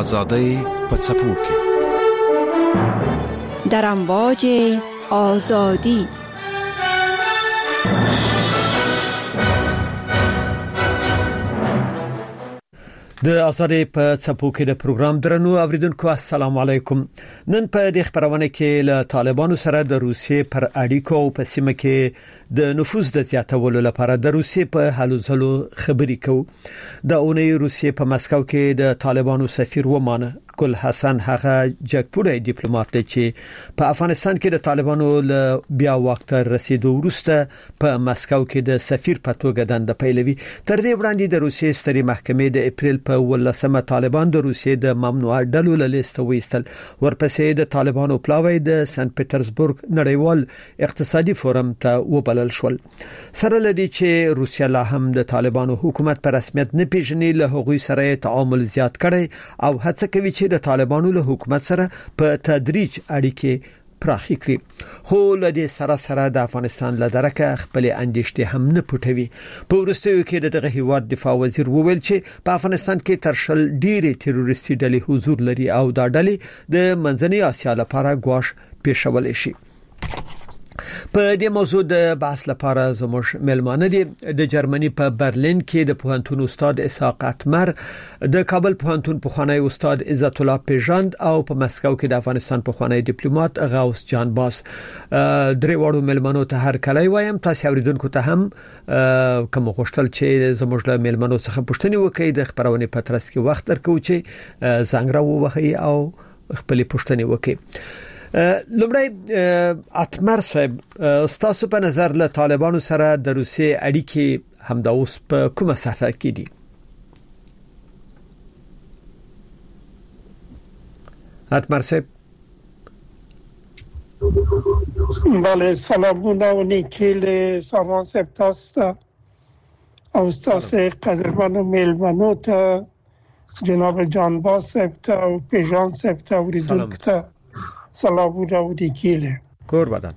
آزادۍ په څپو کې در امواج آزادی. د آزادۍ په څپو کې د پروګرام درنو اوریدونکو السلام علیکم. نن په دې خبرونه کې له طالبانو سره د روسیې پر اړیکو او په سیمه کې د نفوذ د زیاتولو لپاره د روسیې په هلو ځلو خبرې کوو. د اونۍ روسیې په مسکو کې د طالبانو سفیر ومانه ګل حسن هغه جګپوړی ډیپلوماټ دی چې په افغانستان کې د طالبانو له بیا وخت رسیدو وروسته په مسکو کې د سفیر په توګه دنده پیلوي. تر دې وړاندې د روسیې سترې محکمې د اپریل په 18مه طالبان د روسیې د ممنوعه ډلو له لیست وایستل. ورپسې د طالبانو پلاوی د سنت پټرزبورګ نړیوال اقتصادي فورم ته وبلل شول. سره لدی چې روسیا لا هم د طالبانو حکومت په رسمیت نه پیژني، له هغوی سره تعامل زیات کړي او هڅه کوي چې د طالبانو له حکومت سره په تدریج اړیکې پراخې کړي. خو له دې سره د افغانستان له درکه خپل اندېښتې هم نه پټوي. په وروستیو کې دغه هیواد دفاع وزیر وویل چې په افغانستان کې ترشل ډېرې تروریستي ډلې حضور لري او دا ډلې د منځنۍ اسیا لپاره ګواښ پیښول شي. په دې موضوع د بحث لپاره زموږ ملمانه دي د جرمني په برلین کې د پوهنتون استاد اسحاق اتمر، د کابل پوهنتون پخوانی استاد عزت الله پیژاند او په مسکو کې د افغانستان پخوانی ډیپلوماټ غوث جان باس. درې وړو ملمنو ته هر کله وایم تاسو اوریدونکو ته هم کوم غوښتل چې زموږ له ملمنو څخه پوښتنه وکړي د خبرونه په ترڅ کې وخت درکو چې زنګ را ووهي او خپل پوښتنه وکړي. لومړی اتمر صاحب، ستاسو په نظر له طالبانو سره د روسیې اړیکې همدا اوس په کومه سطح کې دي؟ اتمر صاحب. بله، سلامونه و نیکیل سامان صاحب تاستا او تاسو قدرمن میلمنو ته جناب جان باس صاحب ته او پیژان صاحب ته اوریدونکو ته سلامونه و نیکیله. کور بدن.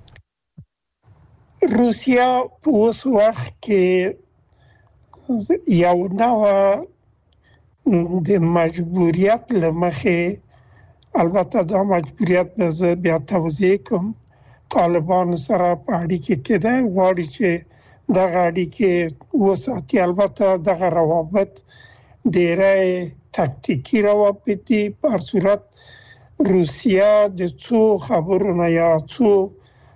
روسیا په اوس وخت کې یو نوع د مجبوریت لمخې، البته دا مجبوریت به بیا توضیح کوم، طالبان سره په اړیکه کې ده، غواړي چې دغه اړیکې وساتي. البته دغه روابط ډېرې تکتیکی روابط دي. په هر صورت روسیا د څو خبرونه یا څو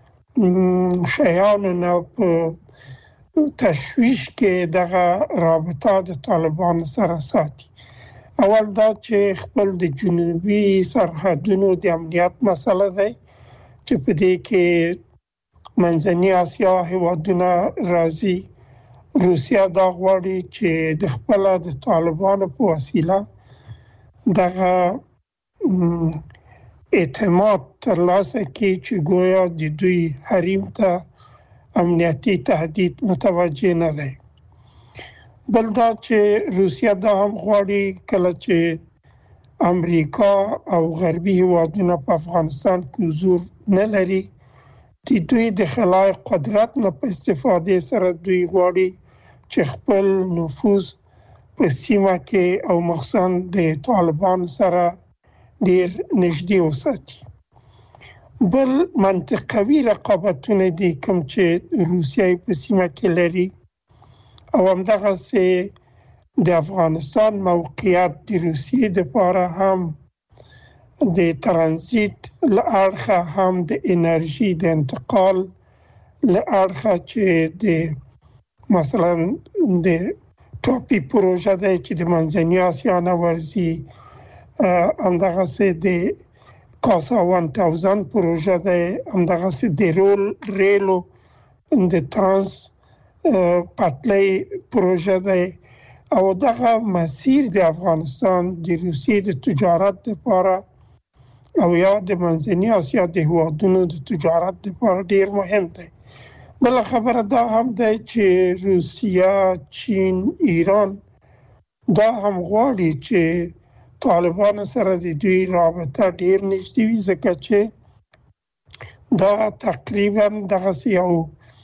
شیانو نه په تشویش کې دغه رابطه د طالبان سره ساتي. اول دا چې خپل د جنوبي سرحدونو د امنیت مسله ده چې په دې کې منځنۍ اسیا هیوادونه راځي. روسیا دا غواړي چې د خپل د طالبانو په وسیله دغه اعتماد ترلاسه کړي چې گویا د دوی حریم ته امنیتي تهدید متوجه نه دی. بل دا چې روسیا دا هم غواړي کله چې امریکا او غربي هیوادونه په افغانستان کې حضور نه لري، د دوی د خلای قدرت نه په استفاده سره دوی غواړي چې خپل نفوذ په سیمه کې او مخصوصا د طالبان سره ډیر نږدې وساتي. بل منطقوي رقابتونه دي کوم چې روسیه په سیمه کې لري او همدغه سه د افغانستان موقعیت د روسیې لپاره هم د ترانزیت لارخه هم د انرژي د انتقال لارخه چې د مثلا د ټاپي پروژه ده چې د منځنۍ اسیا نه ورځي، همدغه سه د کاسا 1000 پروژه ده، همدغه سه د ریلو د ترانس پټلۍ پروژه ده او دغه مسیر د افغانستان د روسیې د تجارت لپاره او یا د منځنۍ اسیا د هیوادونو د تجارت لپاره ډیر مهم دی. بل خبره دا هم ده چې روسیا، چین، ایران دا هم غواړي چې طالبان سره د دوی رابطه ډیر نږدې وي، ځکه چې دا تقریبا دغه یو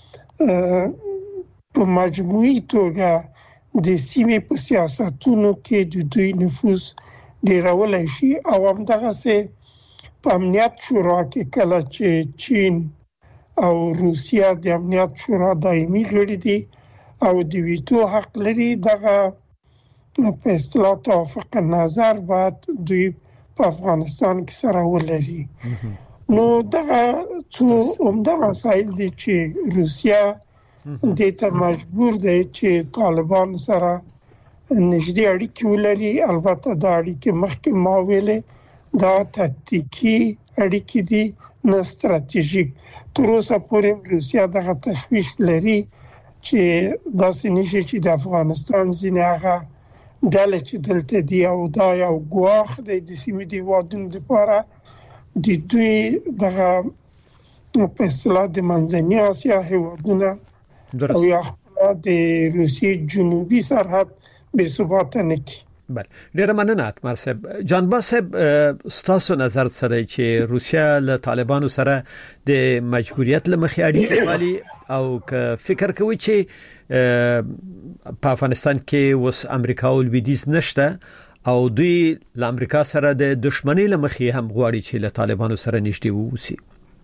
په مجموعي توګه د سیمې په سیاستونو کې د دوی نفوذ ډیرولای شي او همدغه سه په امنیت شورا کې کله چې چین او روسیا د امنیت شورا دایمي غړي دي او د ویټو حق لري دغه په اصطلاح توافق نظر بعد دوی په افغانستان کې سره ولري نو دغه څو عمده مسایل دي چې روسیا د ته مجبور دی چې طالبان سره نږدې اړیکې ولري البته دا اړیکې مخکې ما ویلې دا تاکتیکي اړیکې دي نه ستراتیژیک تر اوسه پورې روسیا دغه تشویش لري چې داسې نشي چې د افغانستان ځینې هغه ډلې چې دلته دی او دا یو ګواښ دی د سیمې د هیوادونو لپاره د دوی دغه په اصطلاح د منځنۍ اسیا هیوادونه او یا د روسیې جنوبي سرحد بې ثباته نه کی. بله ډیره مننه اتمر صاحب. جانباز صاحب ستاسو نظر سره چې روسیا له طالبانو سره د مجبوریت لمخې اړیکې پالي او که فکر کوي چې په افغانستان کې اوس امریکا او لویدیځ نشته او دوی له امریکا سره د دښمنۍ لمخې هم غواړي چې له طالبانو سره نږدې ووسی.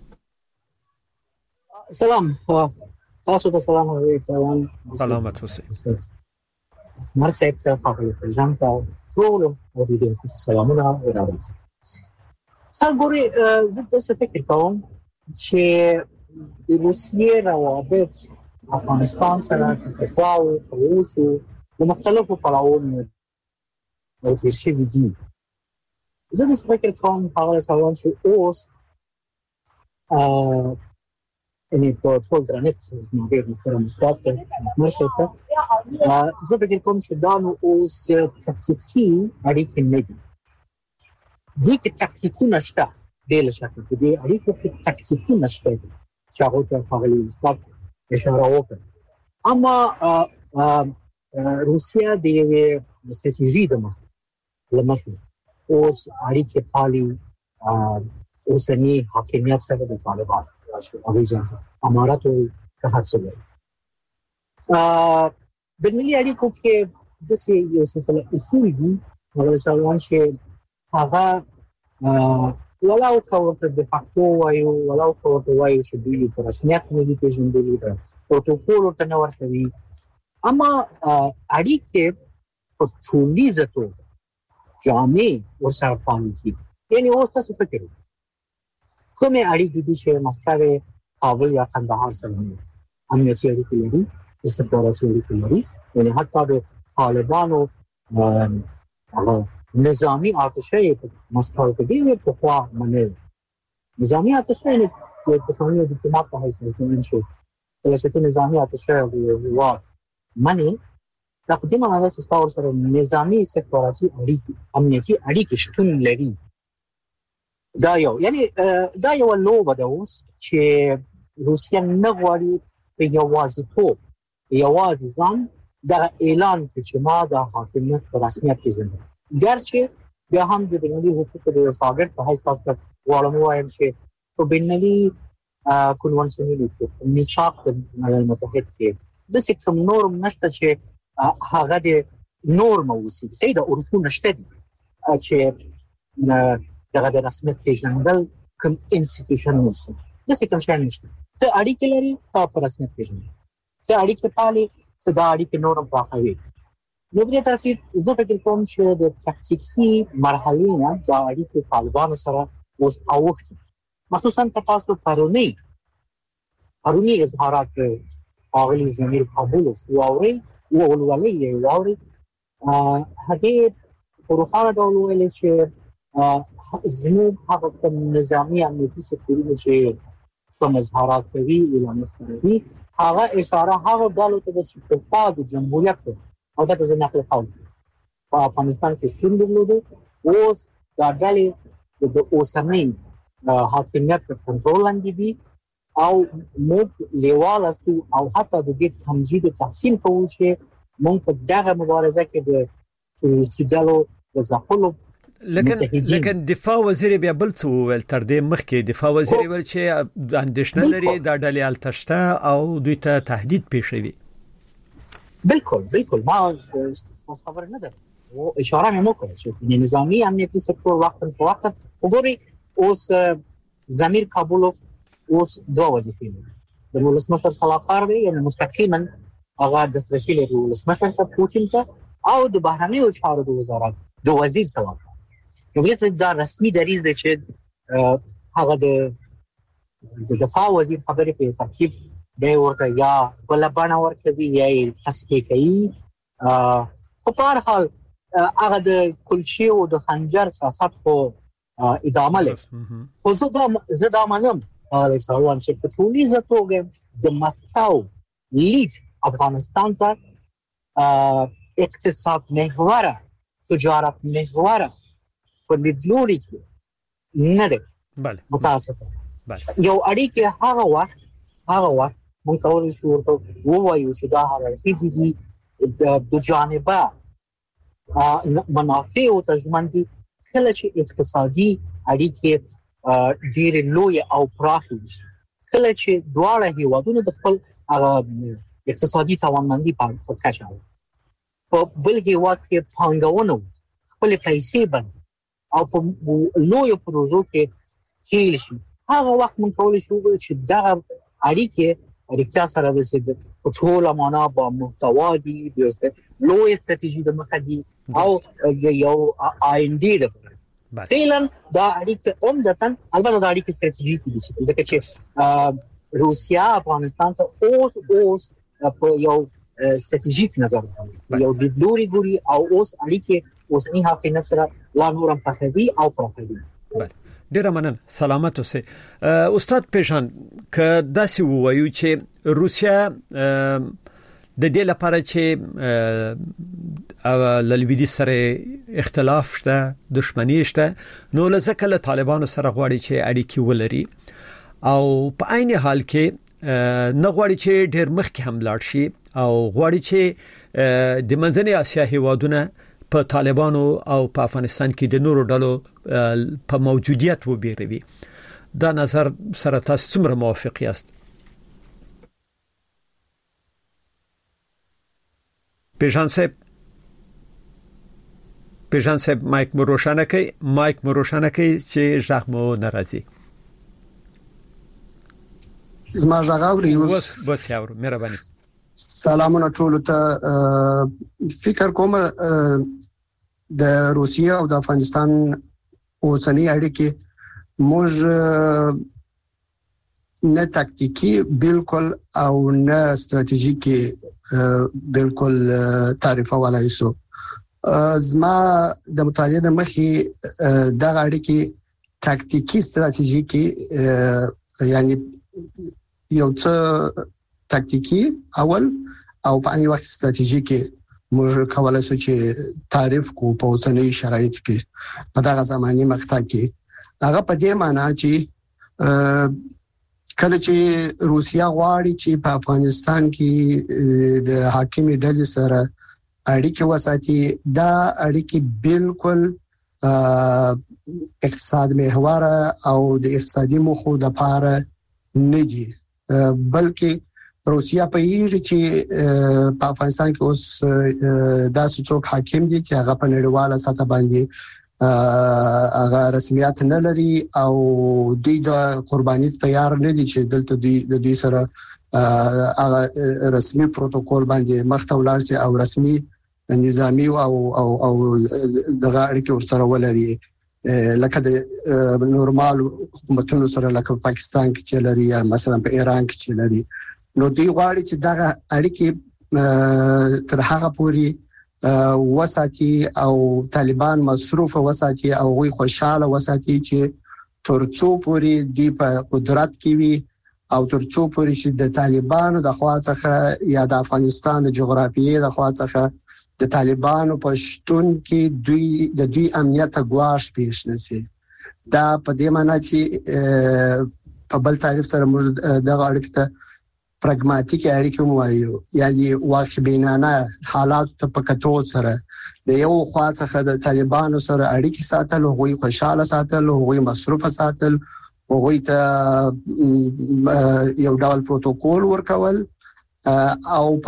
سلام تاسو ته سلام علیکم. سلامت اوسئ. مرسته ته خبرې پېژن تا ټول او دې سلامونه ورته. څنګه زه تاسو فکر کوم چې د روسیې روابط افغانستان سره په خواو اوسو د مختلفو پړاوونو او تشریح دي. زه د فکر کوم هغه سوال چې اوس ان په ټول درنښت زموږ د مثبت مرسته زه فکر کوم چې دا نو اوس تکتیکي اړیکې نه دي. دې کې تکتیکونه شته د لشکره دې اړیکو کې تکتیکونه شته چې هغه ته خپل استاد اشاره وکړه. اما روسیا د یوې ستراتیژي د لمخې اوس اړیکې پالي اوسنی حاکمیت سره د طالبان اویزان امارات او هڅه لري. د ملي اړیکو کې د یو سلسله اصول دي هغه څنګه چې هغه ولاو کوته د فاکتو وایو ولاو کوته وایو چې دوی په رسمیت نه دي پیژندلي ده پروتوکول ته نه ورتوي. اما اړیکې په ټولیزه توګه جامع ورسره پالي یعنی اوس تاسو فکر کومه اړیکې دي چې مسکو کابل یا کندهار سره امنیتي اړیکې لري استخباراتي اړیکې لري یعنی حتی د طالبانو نظامی آتشه مسکو کې دی په خوا منل نظامی آتشه نه په څنګه د دیپلوماټ په حیث نه شي چې نظامی آتشه دی وا منی تقدیم نه د سپاور سره نظامی استخباراتي اړیکې امنیتي اړیکې شتون لري. دا یو یعنی دا یو لوبه ده اوس چې روسیا نه غواړي په یوازې ځان دا اعلان کړي چې ما د حاکمیت په رسمیت پیژنم. ګرچې بیا هم د بینالمللي حقوقو د شاګرد په حیث تاسو غواړم وایم چې په بینالمللي کنوانسیوني کې میثاق د ملل متحد کې د څه کوم نورم نشته چې هغه د نورم اوسي چې د اورفو نشته دي چې دغه د رسمیت پیژندل کوم انسټیټیوشن نشته د څه کوم شی نشته. ته اړیکې لري تا په رسمیت پیژنې ته اړیکې پالي ته دا اړیکې نورم پراخوي. نو دې تاثیر زه فکر کوم چې د تکتیکي مرحلې نه د اړیکې طالبانو سره اوس اوښتي مخصوصا تاسو پرونی اظهارات اغلی زمیر قبول واوري هغه پروفایل ډول ویل چې زموږ هغه نظامی امنیتي سکتورونه چې کوم اظهارات کوي اعلان کوي هغه اشاره هغه ډول ته چې په فاد جمهوریت او دا څنګه نقل کوي په افغانستان کې څنګه درلوده اوس دا ډلې د اوسنۍ حاکمیت په کنټرول لاندې دي او موږ لیوال استو او حتی د دې تمجید تقسیم کوو چې موږ په دغه مبارزه کې د سیدالو د ځپلو لکن دفاع وزیر بیا بل څه ویل تر دې مخکې دفاع وزیر ویل چې اندېښنه لري دا ډلې التشته او دوی ته تهدید پیښوي. بالکل ما خبر نه ده او اشاره مې وکړه چې نظامی امنیتي سکتور وخت په وخت وګوري اوس زمیر کابولوف اوس دوه وظیفې لري د ولسمشر سلاکار دی یعنی مستقیما هغه د سپیشل ولسمشر ته پوتین ته او د بهرنیو چارو د وزارت د وزیر سلاکار نو یې دا رسمي دریځ دی چې هغه د دفاع وزیر خبرې په ترتیب دی ورته یا ولبانه ورکوي یا تصحیح کوي په هر حال هغه د کلشي او د خنجر سیاست خو ادامه لري خو زه دا منم الکساروان چې په ټولیزه توګه د مسکو لید افغانستان ته اقتصاد محوره تجارت محوره په لیدلوري کې نه ده بله متاسفه یو اړیکه هغه وخت مونږ کولای شو ورته ووایو چې دا هغه فزیکي د جانبه منافع او تضمین دي کله چې اقتصادي اړیکې ډېر لوی او پراخ دي کله چې دواړه هیوادونه د خپل اقتصادي توانمندي په کچه په بل هیواد کې پانګونه خپل پیسې باندې او په لوی پروژو کې تیل شي هغه وخت مونږ کولای شو چې دا اړیکې اړیکه سره د ټول معنا با محتوا دي د لوی استراتیژي د مخدي او یو آینده ده فعلا دا اړیکه عمدتاً البته دا اړیکه استراتیژیکي دي ځکه چې روسیا افغانستان ته اوس په یو استراتیژیک نظر یو د لوري ګوري او اوس اړیکه اوسنی حاکمیت سره لا نورم پخوي او پراخوي ډیره مننه سلامت اوسئ استاد پیشان که داسې ووایو چې روسیا د دې لپاره چې لویدي سره اختلاف شته دښمنی شته نو لکه له طالبانو سره غواړي چې اړیکې ولري او په عین حال کې نه غواړي چې ډېر مخکې هم لاړ شي او غواړي چې د منځنۍ اسیا هیوادونه په طالبانو او په افغانستان کې د نورو ډلو په موجودیت وبېروي دا نظر سره تاسو څومره موافق یاست پیژان صاحب مایک مو روشنه کوي چې ژغ مو ناراضي زما ژغ اوري بس یاورو مهرباني سلامونه ټول ته فکر کوم د روسیا او د افغانستان اوسنۍ اړیکې موږ نه تاکتیکی بالکل او نه استراتیژیکی بالکل تعریف ولای سو زما د مطالعه د مخې د اړیکې تاکتیکی استراتیژیکی یعنی یو څه تاکتیکی اول او په اړین وخت استراتیژیکی موږ کولای شو چې تعریف کو په اوسنۍ شرایطو کې په دغه زماني مقطع کې هغه په دې معنی چې کله چې روسیا غواړي چې په افغانستان کې د حاکمي ډلې سره اړیکې وساتي دا اړیکې بالکل اقتصاد محوره او د اقتصادي موخو د لپاره نه دي بلکې روسیا په یوه چې په افغانستان کې اوس داسې څوک حاکم دي چې هغه په نړیواله سطح باندې هغه رسمیت نه لري او دوی د قرباني تیار نه دي چې دلته د دوی سره هغه رسمي پروتوکول باندې مخته ولاړ شي او رسمي نظامی او دغه اړیکې ورسره ولري لکه د نورمال حکومتونو سره لکه پاکستان کې چې لري یا مثلا په ایران کې چې لري نو دوی غواړي چې دغه اړیکې تر هغه پورې وساتي او طالبان مصروف وساتي او غوي خوشاله وساتي چې ترڅو پورې دی په قدرت کې وي او ترڅو پورې چې د طالبانو د خوا څخه یا د افغانستان د جغرافیې د خوا څخه د طالبانو په شتون کې د دوی امنیت غواړي پیښ نشي دا په دې معنی چې په بل تعریف سره موږ دغه اړیکه ته پراګماتیک اړیکې وایو یعنی واقعبینانه حالات ته په کتو سره د یو خوا څخه د طالبانو سره اړیکې ساتل او غوي خوشاله ساتل او غوي مصروف ساتل او غوي ته یو ډول پروتوکول ورکول او په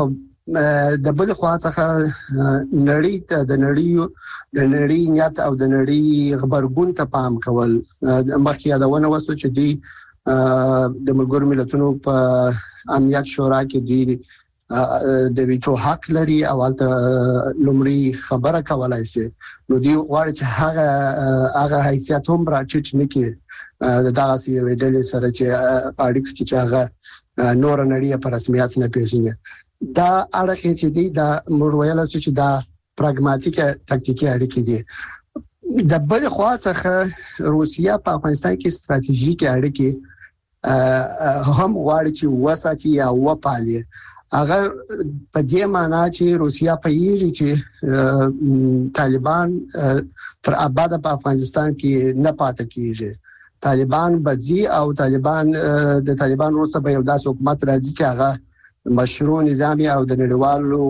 د بل خوا څخه نړۍ ته د نړۍ نیت او د نړۍ خبرګون ته پام کول مخکې یادونه وسو چې دی د ملګرو ملتونو په امنیت شورا کې دی د ویټو حق لري او البته لومړی خبره کولای شي نو دی غواړي چې هغه حیثیت هم راټیټ نکړي دغه سی ویډل سره چې اړیکې چې هغه نور نړۍ په رسمیت نه پیژني دا اړیکې چې دی دا موږ ویل چې دا پراګماتیک تاکتیکي اړیکې دي د بل خوا څخه روسیا په افغانستان کې ستراتیژیک اړیکې هم غواړي چې وساتي او وپالي هغه په دې معنی چې روسیا په یوه چې طالبان تر اباده په افغانستان کې نه پاتې کیږي طالبان بځي او د طالبان وروسته به یو داسې حکومت راځي چې هغه مشروع نظامی او د نړیوالو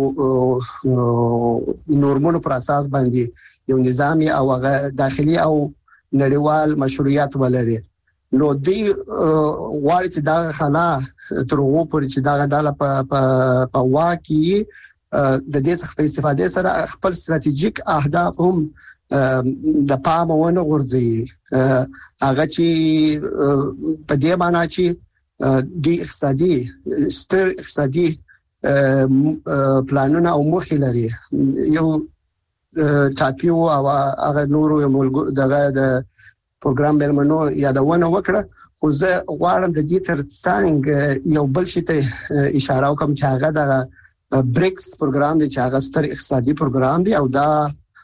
نورمونو پر اساس باندې یو نظامی او هغه داخلي او نړیوال مشروعیت ولري نو دی غواړي چې دا خلا ترغو پر چې دا ډاله په واقعي د دې څخه په استفاده سره خپل ستراتیژیک اهداف هم د پامونه غورځي هغه چې په دې معنی چې د اقتصادي پلانونه او موخې لري یو ټاپیو او هغه نورو دغه د پروګرام بلمنو یادونه وکړه خو زه غواړم د دې ترڅنګ یو بل شي ته اشاره وکم چې هغه د بریکس پروګرام دی چې هغه ستر اقتصادي پروګرام دی او دا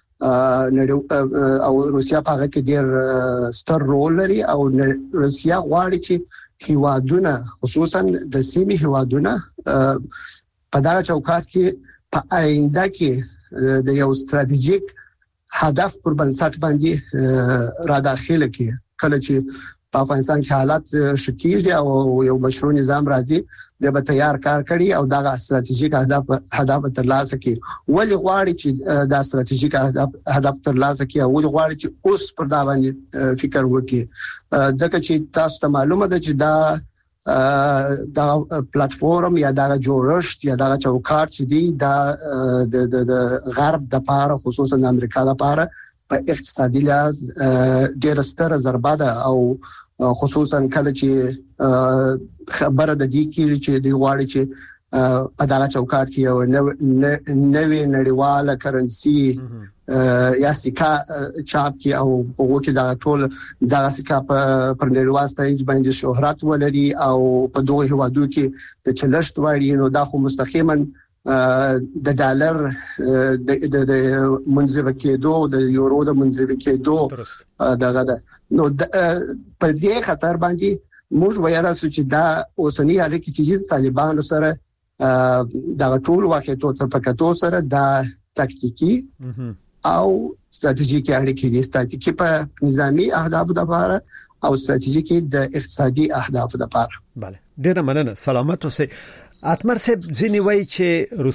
او روسیا په هغه کې ډیر ستر رول لري او روسیا غواړي چې هیوادونه خصوصا د سیمې هیوادونه په دا چوکاټ کې په آینده کې د یو ستراتیژیک هدف پر بنسټ باندې را داخله کی کله چې په افغانستان کې حالات شکیږي او یو مشروع نظام راځي د به تیار کار کړي او دا ستراتیژیک هدف ترلاسه کړي ولې غواړي چې دا ستراتیژیک هدف ترلاسه کړي او ولې غواړي چې اوس پر دا باندې فکر وکړي ځکه چې تاسو ته معلومه ده چې دا پلیټفارم یا دا جوړښت یا دا چوکاټ چې دی دا د غرب د پاره خصوصا د امریکا د پاره په اقتصادي لحاظ ډېر ستر ضربه ده او خصوصا کله چې خبره د دې کې چې دی غواړي چې په دا چوکاټ کې یو نوې نړیواله کرنسي یا سکه چاپ کې او هغه کې دا ټول دا سکه پر نړیوال ستایج باندې شهرت ولري او په دوه هوادو کې د چلشت وړي نو دا خو مستقیما د ډالر د منځوي کېدو د یورو د منځوي کېدو دغه نو په دې خطر باندې موږ وایو چې دا اوسنی اړیکې چې طالبانو سره دا ټول واقعیتو تر پکاتو سره دا تاکتیکی او ستراتیژیکي اړیکې دي ستراتیژیکي په نظامی اهداف لپاره او ستراتیژیکي د اقتصادي اهداف لپاره bale ډیره مننه سلامت اوسئ اتمر صاحب ځینې وایي چې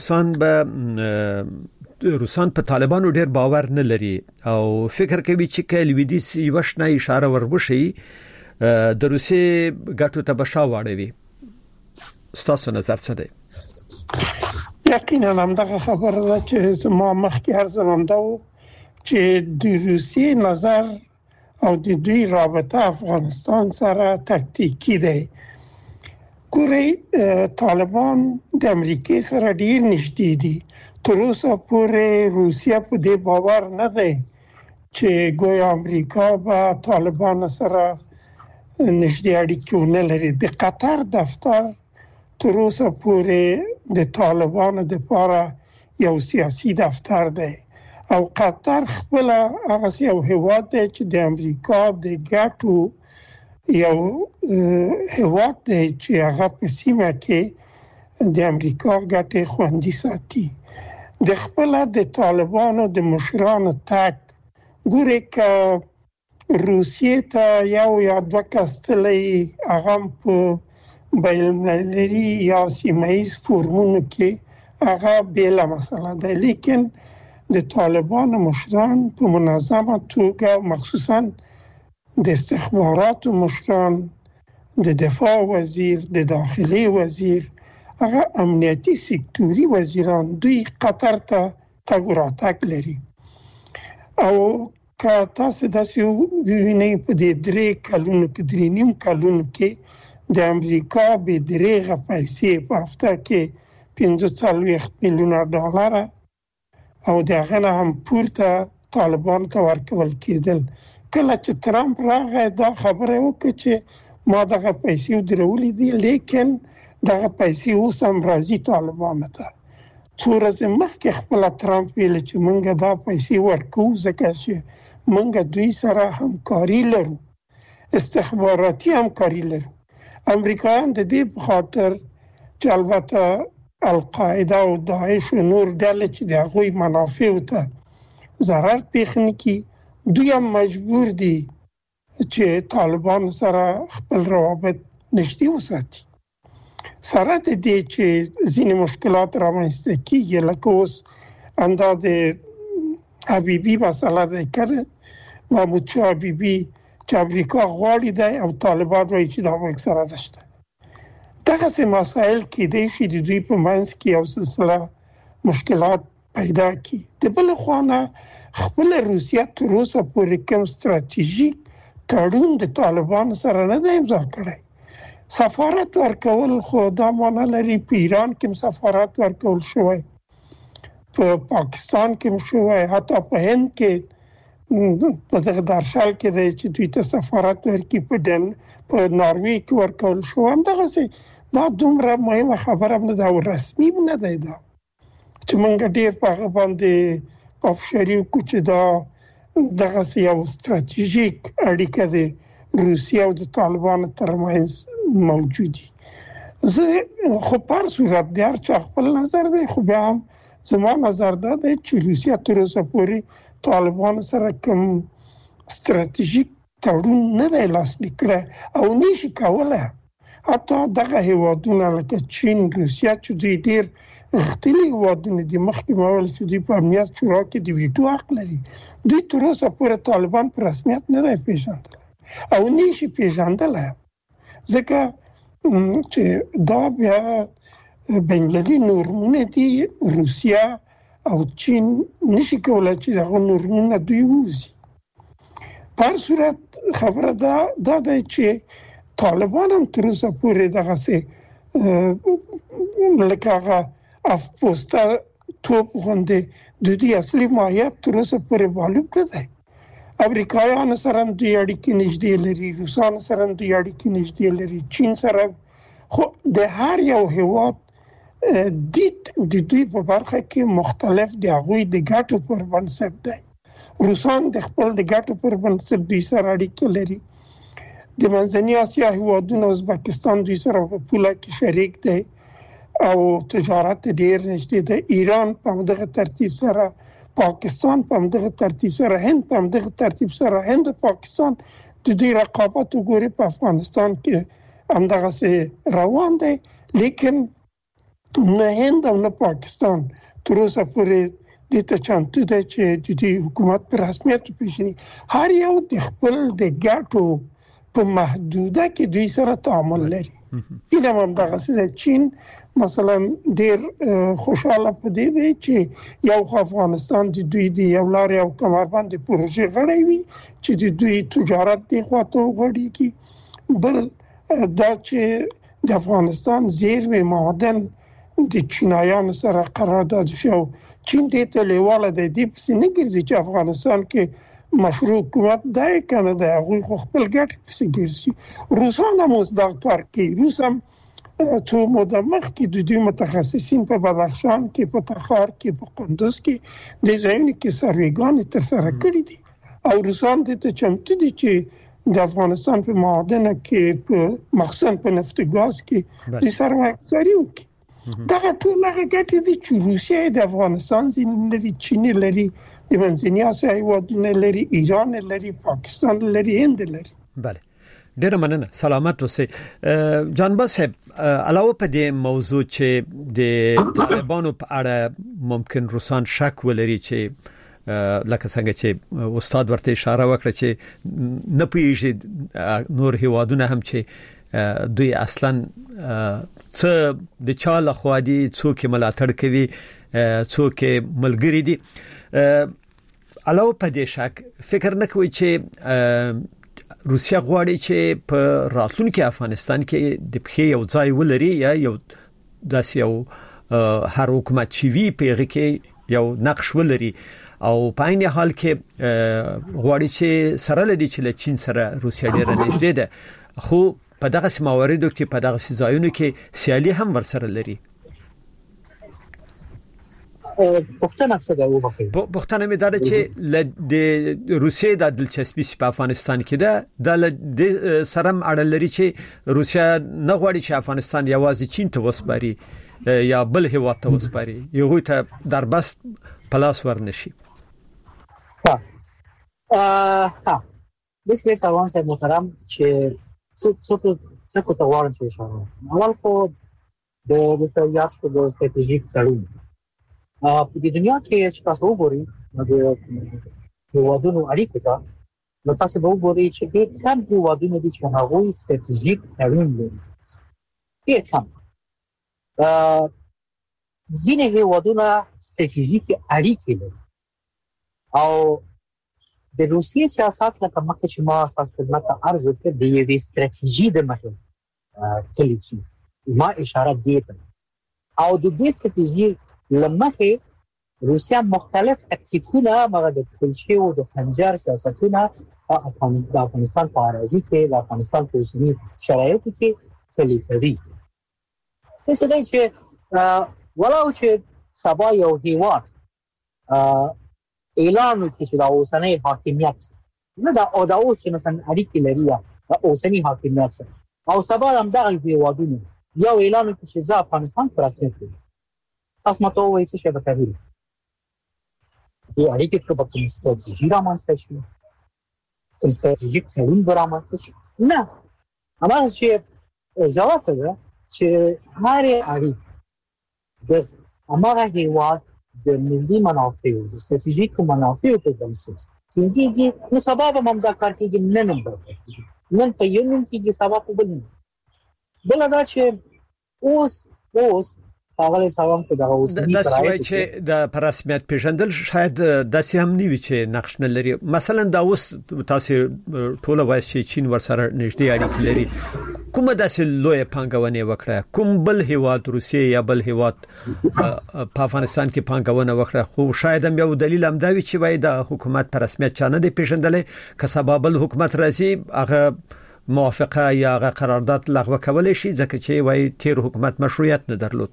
روسان په طالبانو ډیر باور نه لري او فکر کوي چې کلویدیس یو شنه اشاره ورغوشي د روسي ګټو ته بشا واړوي ستاسو نظر څه دی یقینا همدغه خبره ده چې ما مخکې ارزم دا چې د روسي نظر او د دوی رابطه افغانستان سره تاکتیکی دی ګوري طالبان د امریکای سره ډیر نږدې دي تر اوسه پورې روسیا په دې باور نه دی چې ګویا امریکا به طالبان سره نږدې اړیکې ولري د قطر دفتر تر اوسه پورې د طالبانو لپاره یو سیاسي دفتر دی او قطر خپل هغه یو هیواد دی چې د امریکا د ګټو یو هیواد دی چې هغه په سیمه کې د امریکا ګټې خوندي ساتي د خپل د طالبانو د مشرانو تک ګوري ک روسیې ته یو یا دوه کستلې هغه په بین‌المللي یا سیمایي فورمونو کې هغه بیله مسله ده لیکن د طالبانو مشران په منظمه توګه مخصوصا د استخباراتو مشران د دفاع وزیر د داخلي وزیر هغه امنیتي سکتوري وزیران دوی قطر ته تګ راتګ لري او که تاسو داسې وینئ په دې 3 کلونو کې 3.5 کلونو کې د امریکا به درېغه پیسې په هفته کې 45 میلیونه ډالر او دغه نه هم پورته طالبان ته ورکول کېدل. کله چې ترامپ راغی دا خبره وکړه چې ما دغه پیسې درولې دي، لیکن دغه پیسې اوس هم راځي طالبان ته. څو ورځې مخکې خپل ترامپ ویل چې موږ دا پیسې ورکو ځکه چې موږ دوی سره همکاري لرو، استخباراتي همکاري لرو. امریکایان د دې په خاطر چې البته القاعده او داعش او نور ډلې چې د هغوی منافع ته ضرر پیښني کی، دوی هم مجبور دي چې طالبان سره خپل روابط نږدې وساتي. سره د دې چې ځینې مشکلات رامنځته کیږي، لکه اوس انداز حبیبي مسله ده کړه، محمود شاه حبیبي چې امریکا غواړي دی او طالبان وایي چې دا موږ سره نشته. دغه مسایل کې د شي د دوی په منځ کې یو سلسله مشکلات پیدا کی. د بل خوا نه خپل روسیه تر اوسه پورې کوم ستراتیژیک تړون د طالبان سره نه دی امضا کړی. سفارت ورکول خو دا معنی لري په ایران کې سفارت ورکول شوی، په پاکستان کې شوی، حتی په هند کې په دغه دارشال کې دی چې دوی ته سفارت ورکړي، په ناروی کې ورکول شو. همدغه سي دا دومره مهمه خبره نه ده او رسمي نه ده دا چې موږ ډېر په هغه باندې افشاری وکړو چې دا دغه یو ستراتیژیک اړیکه ده روسیه او د طالبانو ترمنځ موجودي. زه خو په صورت د هر چا خپل نظر دی، خو بیا هم زما نظر دا دی چې روسیه تر اوسه پورې طالبان سره کوم ستراتیژیک تړون نه دی لاسلیک کړی او نشي کولای. حتی دغه هیوادونه لکه چین، روسیه چې دوی ډېر غښتلي هیوادونه دي، مخکې ما ویل چې دوی په امنیت شورا کې د ویټو حق لري، دوی تر اوسه پورې طالبان په رسمیت نه دی پیژندلی او نشي پیژندلی ځکه چې دا بیا بین‌المللي نورمونه دي. روسیه او چین نشي کولای چې دغه نورمونه دوی ووزي. په هر صورت خبره دا ده چې طالبان هم تر اوسه پورې دغه سي لکه هغه افپوسته توپ غوندې د دې اصلي ماهیت تر اوسه پورې معلوم نه دی. امریکایانو سره هم دوی اړیکې نږدې لري، روسانو سره هم دوی اړیکې نږدې لري، چین سره. خو د هر یو هیواد د دوی په برخه کې مختلف د هغوی د ګټو پر بنسټ دی. روسان د خپل د ګټو پر بنسټ دوی سره اړیکې لري. د منځنۍ اسیا هیوادونه ازبکستان دوی سره په پوله کې شریک دی او تجارت ډېر نږدې دی. ایران په همدغه ترتیب سره، پاکستان په همدغه ترتیب سره، هند په همدغه ترتیب سره. هند او پاکستان د دوی رقابت وګوري په افغانستان کې همدغه روان دی، لیکن نه هند او نه پاکستان تر اوسه پورې د ته چانته دی چې د حکومت پر رسمیت وپیژني. هر یو د خپل د ګټو په محدوده کې دوی سره تعامل لري. این هم دغه چین مثلا ډېر خوشاله په دې دی چې یو افغانستان د دوی د یو لارې او کمربند پروژې غړی وي چې د دوی تجارت دی خواته وغوړېږي. بل دا چې د افغانستان زیرمې معدن د چینایانو سره قرارداد شو، چین دې ته لیواله دی، دې پسې نه ګرځي چې افغانستان کې مشروع حکومت دی کنه دی، هغوی خو خپل ګټې پسې ګرځي. روسان هم اوس دا کار کوي. روس هم څو موده مخکې د دوی متخصصین په بدخشان کې، په تخار کې، په قندوز کې د ځایونو کې سروېګانې ترسره کړي دي او روسان دې ته چمتو دي چې د افغانستان په معادنه کې، په مخصوصا په نفت او ګاز کې د سرمایه‌ګذاري وکړي. دغه ټول هغه ګټې دي چې روسیه د افغانستان ځینې لري، چین لري، د منځنۍ اسیا هیوادونه لري، ایران لري، پاکستان لري، هند لري. بله، ډیره مننه، سلامت اوسئ. جانباز صاحب، علاوه په دې موضوع چې د طالبانو په اړه ممکن روسان شک ولري چې لکه څنګه چې استاد ورته اشاره وکړه چې نه پیږي نور هیوادونه هم چې دوی اصلا څه د چا لخوا دي، څوک ملاتړ کوي، څوک ملګری دي. علاوه په دې شک فکر نه کوي چې روسیا غواړي چې په راتلونکي افغانستان کې د پخې یو ځای ولري یا یو داسې یو هر حکومت چې وی پیغه کې یو نقش ولري، او په عین حال کې غواړي چې سره لدی چې له چین سره روسیا ډیره نږدې ده، خو په دغه سماوریدو کې په دغه ځایونو کې سیالي هم ورسره لري. پښتنه څه ده وبخښئ، پښتنه مې دا ده چې د روسیې د دلچسپي په افغانستان کې ده، د سره اړه لري چې روسیا نه غواړي چې افغانستان یوازې چین ته وسپاري یا بل هیواد ته وسپاري، یو ته دربست پلاس ورنشي. ها دسه تاوان صاحب محترم چې څه ته وارن شي شاو اول خو د یاشو د استراتیژیک تړون په دنیا کې چې تاسو وګورئ د هیوادونو اړیکې ته، نو تاسو به وګورئ چې د کم هیوادونو د هغوی استراتیژیک تړون لري. ډېر کم ځینې هیوادونه استراتیژیک اړیکې لري، او د روسیې سیاست لکه مخکې چې ما تاسو خدمت ته عرض وکړ د یوې استراتیژي د مخې کلی چې ما اشاره دی او د دې استراتیژي لمخې روسیا مختلف تکتیکونه مغه د کلشي او د خنجر سیاستونه په افغانستان په اړه کې د افغانستان په اوسني شرایطو کې کلی کوي. څه دی چې ولو چې سبا یو هیواد اعلان وکړي چې د اوسنۍ حاکمیت نه دا او د اوس مثلا اړیکې لري د اوسنۍ حاکمیت سره، او سبا هم دغه هیوادونه یو اعلان وکړي چې ځا افغانستان پر اساس کوي، تاسو ماته وایي چې به کوي د اړیکې په کوم ستراتیژي رامنځته شي، ستراتیژیک تړون رامنځته شي. نه هماغه چې جواب ده چې هر اړیکه د هماغه هیواد د ملي منافعو د استراتیژیکو منافعو په بنسټ څنګه نو سبب هم دا کار کوي نن په یو نن کې سبب په بل دا چې اوس هغه سبب په دغه اوس د سوي چې د رسمیت پیژندل شاید داسې هم نیوي چې نقش نه لري. مثلا دا اوس تاسو ټوله وایي چې چین ورسره نږدې اړیکې لري، کومه داسې لوی پانګونه وکړه، کوم بل هیواد روسیې یا بل هیواد په افغانستان کې پانګونه وکړه، خو شاید هم یو دلیل هم دا وي چې وایي د حکومت په رسمیت چانه دی پیژندل، که سبب حکومت راځي هغه موافقه یا هغه قرارداد لغوه کولای شي ځکه چې وایي تیر حکومت مشروعیت نه درلود.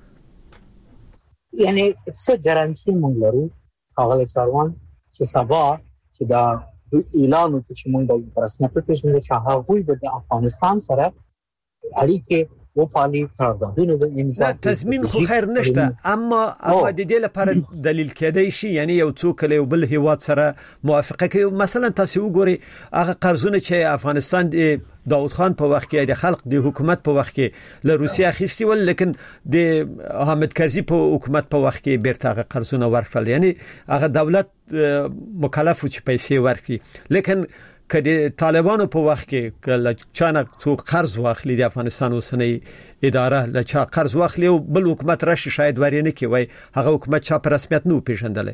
یعنی څه ګارانټي مونږ لرو هغه څاروان چې سبا چې دا اعلان وکړي چې مونږ د رسمیت پیژندل چې هغه د افغانستان سره اړیکې وپالي قراردادونه د امضا تضمین خو خیر نشته، اما د دې لپاره دلیل کېدای شي یعنی یو څوک له بل هیواد سره موافقه کوي. مثلا تاسو وګورئ هغه قرضونه چې افغانستان داود خان په وخت کې د خلق د حکومت په وخت کې له روسیا اخیستي ول، لیکن د حامد کرزي په حکومت په وخت کې بیرته هغه قرضونه ورکړل، یعنی هغه دولت مکلف و چې پیسې ورکړي. لیکن کله طالبانو په وخت کې کله چانه تو قرض واخلي د افغانستان اوسنۍ اداره له چا قرض واخلي او بل حکومت راشي شاید ورینه کې وای هغه حکومت چا په رسمیت نو پیژندل.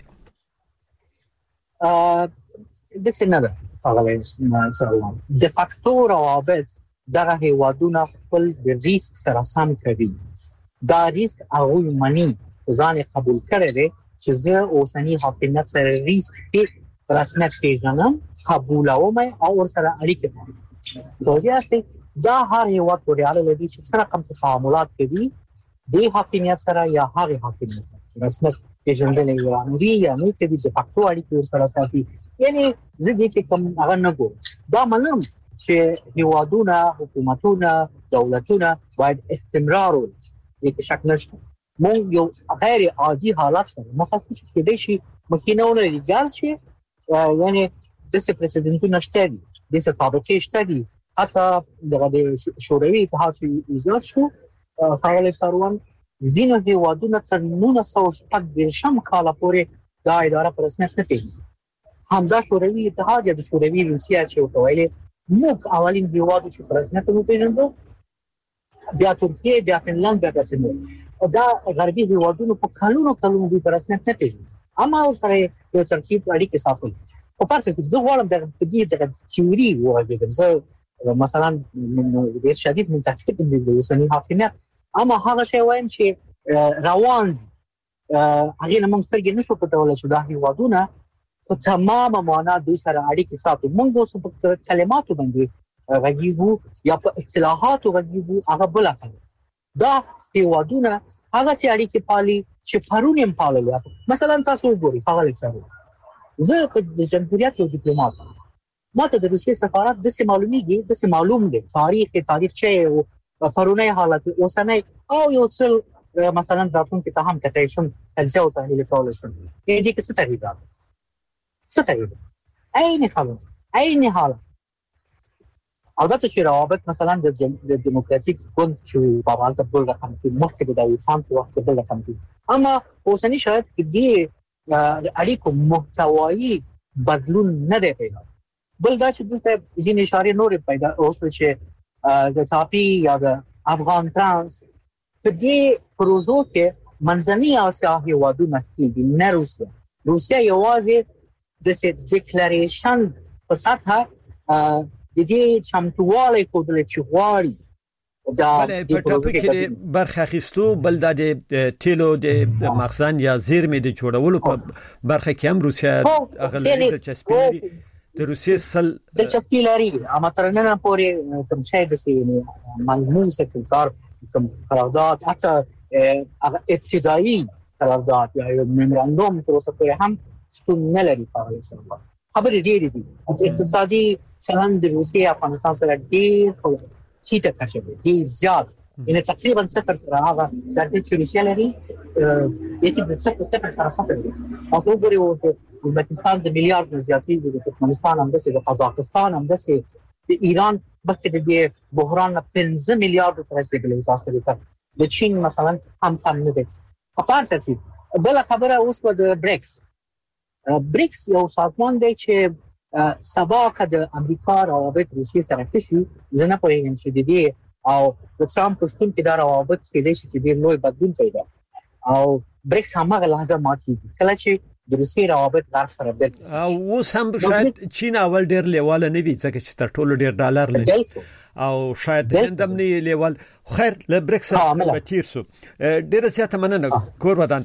د سیناده هغه د فاکتور روابط دغه هیوادونه خپل د ریسک سره سم کوي. دا ریسک هغه منی ځان قبول کړي دي چې زه اوسنۍ حکومت سره ریسک رسمیت پیژنم، قبولوم او ورسره اړیکې لرم. دا هر هیواد پورې اړه لري چې څنګه کوم تعاملات کوي د حکومت سره یا هغه حکومت رسمیت پیژندل یا نه کوي د فاکتو اړیکې سره ساتي. یعنی زه دې کوم هغه نه ګورم. دا منم چې هیوادونه، حکومتونه، دولتونه باید استمرار وکړي، هیڅ شک نشته. مونږ یو غیر عادي حالت سره مخاطب کېدای شي مخکینهونه ریګال شي، یعنی دغه پرېسیدنټونه شته دي، دغه فابریکې شته دي، حتی دغه شوروي اتحاد چې ایجاد شو هغه څاروان زینو هیوادونه تر 1980 کال پورې دا اداره په رسمیت نه پیژني. همدا شوروي اتحاد یا د شوروي روسیا چې وتویل موږ اولین هیواد چې په رسمیت وپېژندو، بیا ترکیه، بیا فنلند، بیا داسې او دا غربي هیوادونو په کلونو دوی په رسمیت نه پېژني. اما اوس سره یو ترکیب اړیکې ساتل. په پاتې څه زه غواړم د تیوري وغږیږم. زه مثلا د شدید من تحقیق د اوسنی حاکمیت، اما هغه شی وایم چې روان هغه نه موږ سترګې نشو پټولای چې دا هیوادونه په تمامه معنا دوی سره اړیکې ساتي. موږ اوس په کلماتو باندې غږیږو یا په اصطلاحاتو غږیږو، هغه بل افغان دا هیوادونه هغه سي اړیکې پالي چې پرون هم پالل. مثلا تاسو وګورئ هغه لکه زه په جمهوریت یو ډیپلوماټ، ماته د روسیې سفارت د څه معلومیږي، د څه معلوم دی تاریخ چې او پرونی حالت اوسنۍ او یو څل مثلا راتلونکي ته هم کتای شم تلځه او تحلیل کول شم. دې کې څه تغییر عین حالت او دا چې روابط مثلا د دیموکراتیک ګوند چې په حال ته بل رقم کې مخکې د ایوان په وخت بل رقم کې، اما اوسنی شاید دې اړیکو محتوایی بدلون نه دی پیدا. بل دا چې دلته ځینې اشاره نور پیدا اوس چې د تاپی یا د افغان ترانس په دې پروژو کې منځنی اسیا هیوادونه کېږي، نه روسیا یوازې د ډیکلریشن په سطح د دې چمتووالی کودل چې غواړي دا په ټاپک کې برخه اخیستو. بل د تیلو د مخزن یا زیرمې د جوړولو په برخه کې هم روسیا اغلبي دلچسپي لري. د روسیې سل دلچسپي لري، اما تر نن پورې کوم شی د سي ملموسه کار کوم قرارداد حتی ابتدایي قرارداد یا یو میمورندوم تر اوسه پورې هم شتون نه لري. په سره خبرې ډېرې دي. اقتصادي چلند د روسیې افغانستان سره ډېر ټیټه کچه دی، زیات یعنی تقریبا صفر سره هغه ځکه چې روسیه لري یتي د صفر سره صفر دی. اوس وګورئ ازبکستان د میلیارډ زیاتې د ترکمنستان هم د قزاقستان هم د ایران بلکې د بحران 15 میلیارډ تر رسیدلی تاسو ته. د چین مثلا هم کم نه دی. په پاتې څه بل خبره اوس د بریکس یو سازمان دی چې سبا که د امریکا روابط روسیې سره کشي، زه نه پوهیږم چې د دې او د ترامپ شتون کې دا روابط کېدای شي چې ډېر لوی بدلون پیدا او بریکس هماغه لحظه ماتېږي کله چې د روسیې روابط غرب سره بدل او اوس هم شاید چین اول ډېر لیواله نه وي ځکه چې تر ټولو ډېر ډالر لري او شاید هندم نه لیوال. خیر له بریکس په تیر سو ډېر زیاته مننه کور ودان.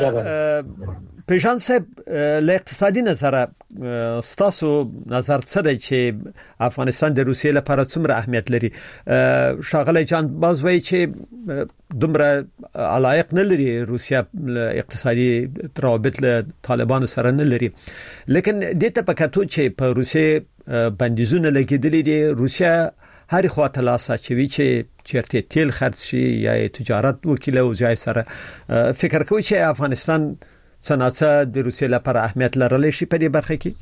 پیژان صاحب له اقتصادي نظر ستاسو نظر څه دی چې افغانستان د روسیې لپاره څومره اهمیت لري؟ شاغلی جان باز وایي چې دومره علایق نه لري روسیا اقتصادي روابط له طالبانو سره نه لري، لیکن دې ته پکاتو چې په روسیې بندیزونه لګیدلې دي، روسیا هر خواته لاس اچوي چې چیرته تیل خرڅ شي یا تجارت وکیل او ځای سره. فکر کوي چې افغانستان څنګه د روسیې لپاره اهمیت لرلی شي په دې برخه کې؟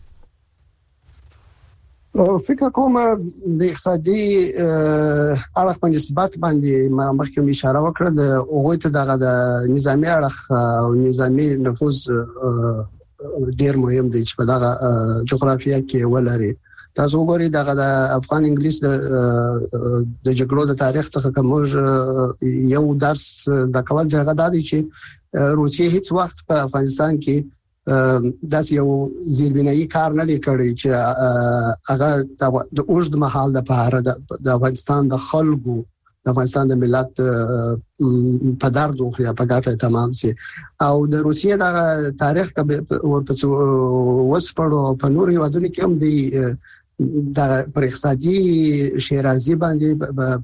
فکر کوم د اقتصادي اړخ په نسبت باندې ما مخکې اشاره وکړه د اوغوی ته د نظامی اړخ او نظامی نفوذ ډیر مهم دی چې په دغه جغرافیه کې ولري. تاسو وګورئ د افغان انګلیس د جګړو د تاریخ څخه کوم یو درس د کول ځای غدا دی چې روسیې هیڅ وخت په افغانستان کې داس یو زیربنایي کار نه دی کړی چې هغه د اوږد مهال د پاره د افغانستان د خلکو د افغانستان د ملت په درد او په ګټه تمام سي. او د روسیې د تاریخ ورپسې وسپړو په نور هیوادونو کې هم دی د پر اقتصادي شیرازي باندې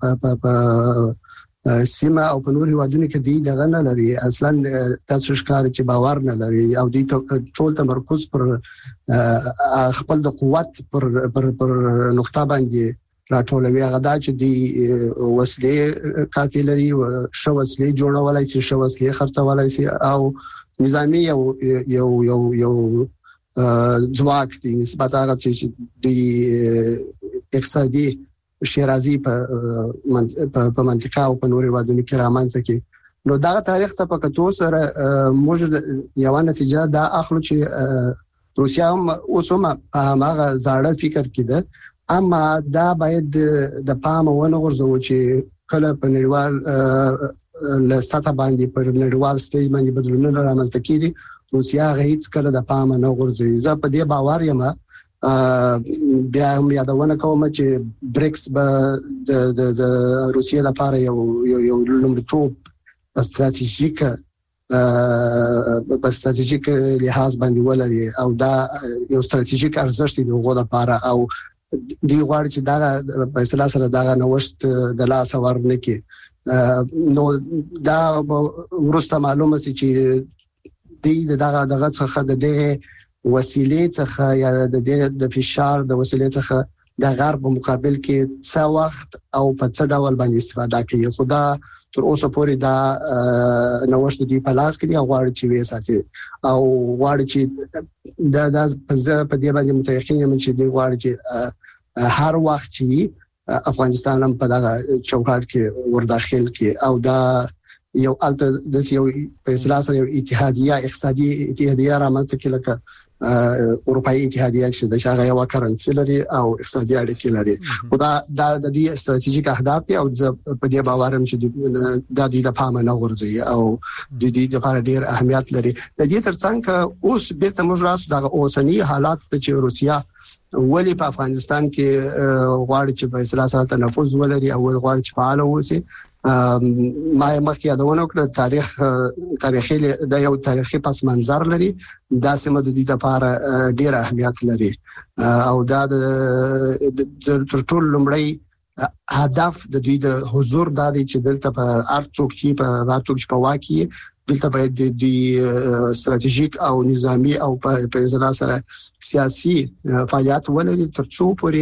سیمه او په نور هیوادونو کې دی دغه نه لري، اصلا تاسو ښکار چې باور نه لري او دوی ټول تمرکز پر خپل د قوت پر نقطه باندې راټولوي. هغه دا چې دی وسلې کافي لري، شو وسلې جوړولای شي، شو وسلې خرڅولای شي او نظامی یو ځواک دی نسبت هغه چې دی اقتصادي شیرازي په منطقه او په نورې وادونو کې رامنځته کی. نو دا تاریخ ته پکتو سره موږ یو نتیجه دا اخلو چې روسیا هم اوس هم هغه زاړه فکر کې ده اما دا باید د پام ونه غورځو چې کله په نړیوال له سطح باندې په نړیوال سټیج باندې بدلونونه رامنځته کیږي روسیا هیڅ کله د پام نه غورځوي. زه په دې باور یم بیا هم یادونه کوم چې بریکس به د روسیا لپاره یو لومړیتوب په ستراتیژیک لحاظ باندې ولري او دا یو ستراتیژیک ارزښت دی غوړه لپاره او دی غواړي چې دا په اصطلاح سره دا نوښت د لاس ورنه کې نو دا ورسته معلومه سي چې دغه څخه د وسیلې څخه یا د فشار د وسیلې څخه د غرب په مقابل کې څه وخت او په څه ډول باندې استفاده کوي. خدا تر اوسه پورې دا نوښت دی په لاس کې دی غواړي چې وې ساتي او غواړي چې دا په دې باندې متيقن یم چې دی غواړي چې هر وخت چې افغانستان هم په دغه چوکاټ کې ورداخل کې او دا یو الته د یو په اصطلاح سره یو اتحادیه اقتصادي اتحادیه رامنځته کې لکه اروپאי اتحادیه چې د شاغه یو کرنسي لري او اقتصادي اړیکې لري. خدا د دې ستراتیژیک اهداف دي او په دې باور هم چې د دې د پامه نه غورځي او د دې لپاره ډیر اهمیت لري. د دې ترڅنګ اوس بیرته موږ راسو د اوسنی حالات چې روسیا ولی په افغانستان کې غواړي چې په اصطلاح سره تنفوذ ولري او غواړي چې فعال اوسي. ما مخکې یادونه وکړه تاریخي د یو تاریخي پس منظر لري دا سیمه د دې لپاره ډیر اهمیت لري او دا د تر ټولو لومړی هدف د دې د حضور د دې چې دلته په ارڅوک په واقعي دلته باید د ستراتیژیک او نظامی او په ځای سره سیاسي فعالیت ولري ترڅو پورې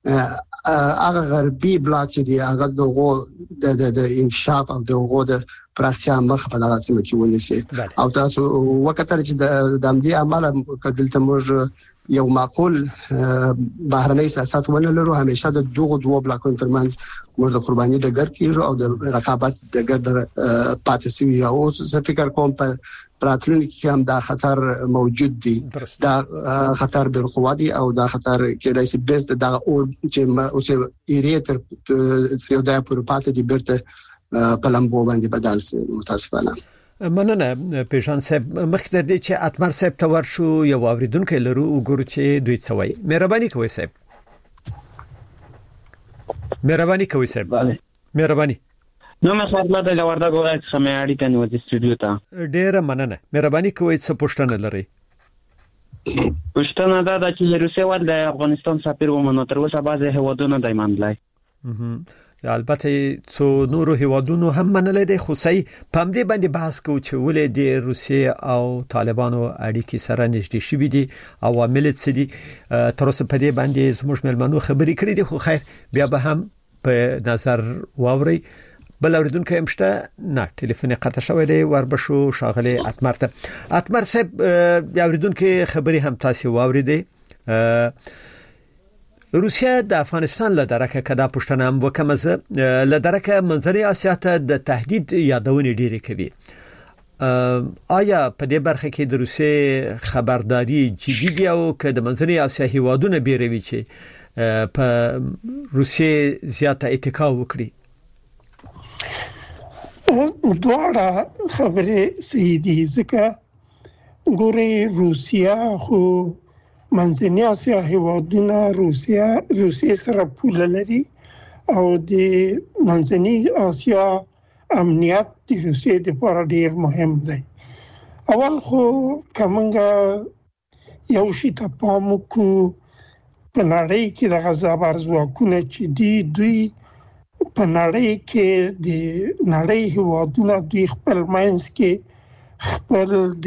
هغه غربي بلاک چې دی هغه د انکشاف او د پراختیا مخ په دغه سیمه کې ونیسي او تاسو وکړه چې د امدي عمل کدلته موږ یو معقول بهرنۍ سیاست ولرو همیشه د دوه بلاکونو ترمنځ موږ د قرباني د ګر کېږو او د رقابت د ګر پاتې سوي او څه فکر کوم په راتلونکي کې هم دا خطر موجود دی. دا خطر بالقوه دی او دا خطر کېدای شي بیرته دا او چې اوس ایریتر یو ځای پر پاتې دی بیرته په لمبو باندې بدل شي متاسفانه. مننه پیشان صاحب مخکې د چې اتمر صاحب ته ورشو یو اوریدونکو لرو وګورو چې دوی څه وایي. مهرباني کوئ صاحب. مهرباني نو مې خبرله د وردګو څخه مې اړیکه نیو د سټوډیو ته. ډیره مننه. مهرباني کوئ څه پوښتنه لرئ؟ پوښتنه دا چې روسیه ول د افغانستان سفیر ومنو تر اوسه بعضه هوادونه دایمندلای البته څو نورو هیوادونو هم منلې دي خو سي پام دې باندې بحث کوو چې ولې د روسیې او طالبانو اړیکې سره نږدې شوې دي عوامل څه دي تر اوسه په دې باندې زموږ ملمنو خبرې کړې دي خو خیر بیا به هم په نظر واوري. بل اوریدونکو همشته نه ټلیفون قطع شوی دی وربشو شاغله اتمرته. اتمر صاحب اوریدونکو خبرې هم تاسو واوریدي. روسیا د افغانستان له درکه کدا پښتنه هم وکمزه له درکه منځنۍ اسیا ته د تهدید یادونه ډیره کوي. آیا په دې برخه کې د روسیې خبرداري جدي دی او که د منځنۍ اسیا هیوادونه بیروي چې په روسیې زیاته اتکا وکړي؟ دواړه خبرې صحیح دي ځکه ګوري روسیا خو منځنۍ اسیا هیوادونه روسیې سره پول لري او د منځنۍ اسیا امنیت د روسیې لپاره ډیر مهم دی. اول خو کومه یو شی ته پام کو په نړۍ کې د غزا ځواکونه چې دوی په نړۍ کې د نړۍ هیوادونه دوی خپل مینس کې خپل د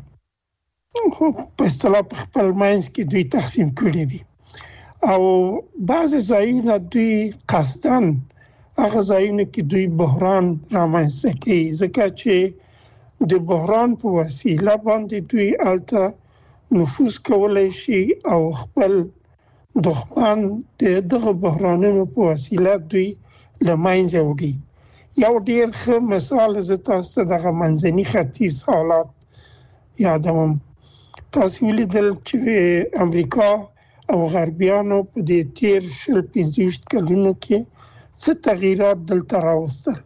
په اصطلاح خپل مینس کې دوی تقسیم کړی دي او بعض ځایونه دوی قصدن هغه ځایونه کې دوی بحران رامنځته کوي ځکه چې د بحران په وسیله باندې دوی الته نفوذ کولای شي او خپل دښمن دغه بحرانونو په وسیله دوی لمنځه وړي. یو ډیر ښه مثال زه تاسو دغه منځني ختیځ حالات یادوم. تاسو ولیدل چې امریکا او غربیانو په دې تیر 15 کلونو کې څه تغییرات دلته راوستل.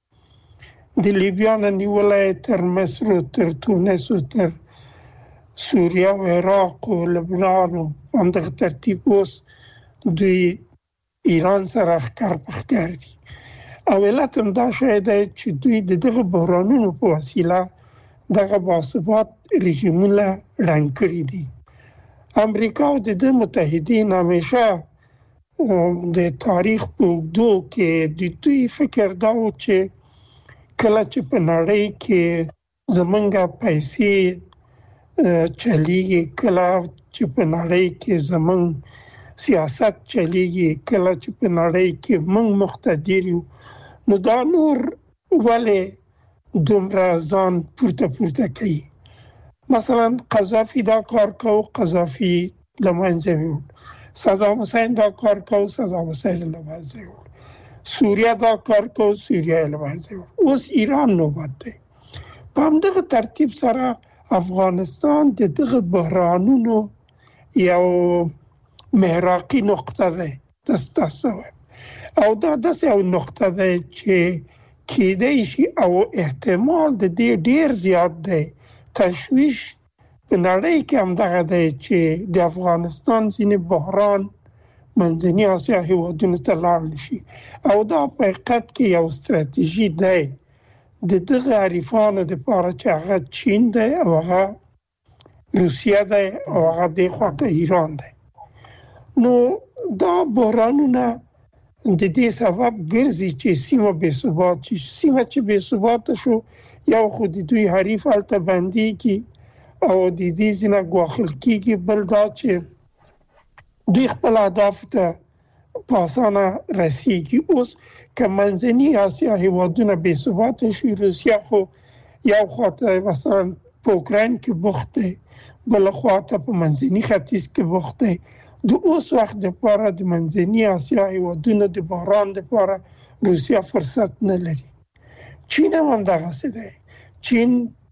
د لیبیا نه نیولای تر مصر تر تونس تر سوریه او عراق او لبنان په دغه ترتیب اوس دوی ایران سره ښکار پښکار دي. او علت هم دا شاید چې دوی دغه بحرانونو په وسیله دغه باثبات رژیمونه ړنګ کړي دي. امریکا او د متحدین همیشه د تاریخ په اوږدو کې د دوی فکر دا و چې کله چې په نړۍ کې زمونږ پیسې چلیږي، کله چې په نړۍ کې زمونږ سیاست چلیږي، کله چې په نړۍ کې موږ مقتدر یو، نو دا نور ولې دومره ځان پورته کوي. مثلا قذافي دا کار کو، قذافي لمنځه ویوړ. صدام حسین دا کار کو، صدام حسین لمنځه ویوړ. سوریه دا کار کو، سوریه لمنځه ویوړ. اوس ایران نوبت دی. په همدغه ترتیب سره افغانستان دغه بحرانونو یو محراقي نقطه ده تاسو او دا داسې یو نقطه ده چې کېدای شي او احتمال د دې ډیر زیات دی تشویش په نړۍ کې هم دغه دی چې د افغانستان ځینې بحران منځنۍ اسیا هیوادونو ته لاړ شي. او دا په حقیقت کې یو ستراتیژي دی د دغه عارفانو لپاره چې هغه چین دی او هغه روسیه دی او هغه د خواته ایران دی. نو دا بحرانونه د دې سبب ګرځي چې سیمه بې ثبات شي. سیمه چې بې ثبات شو یو خو د دوی حریف هلته بندېږي او د دې ځینه ګواښل کېږي، بل دا چې دوی خپل اهداف ته په اسانه رسېږي. اوس که منځنۍ اسیا هېوادونه بې ثباته شي، روسیه خو یو خواته مثلا په اوکراین کې بوخت دی، بل خواته په منځني ختیځ کې بوخت دی. د اوس وخت لپاره د منځنۍ اسیا هېوادونو د بحران لپاره روسیه فرصت نه لري. چین هم همدغسې دی. چین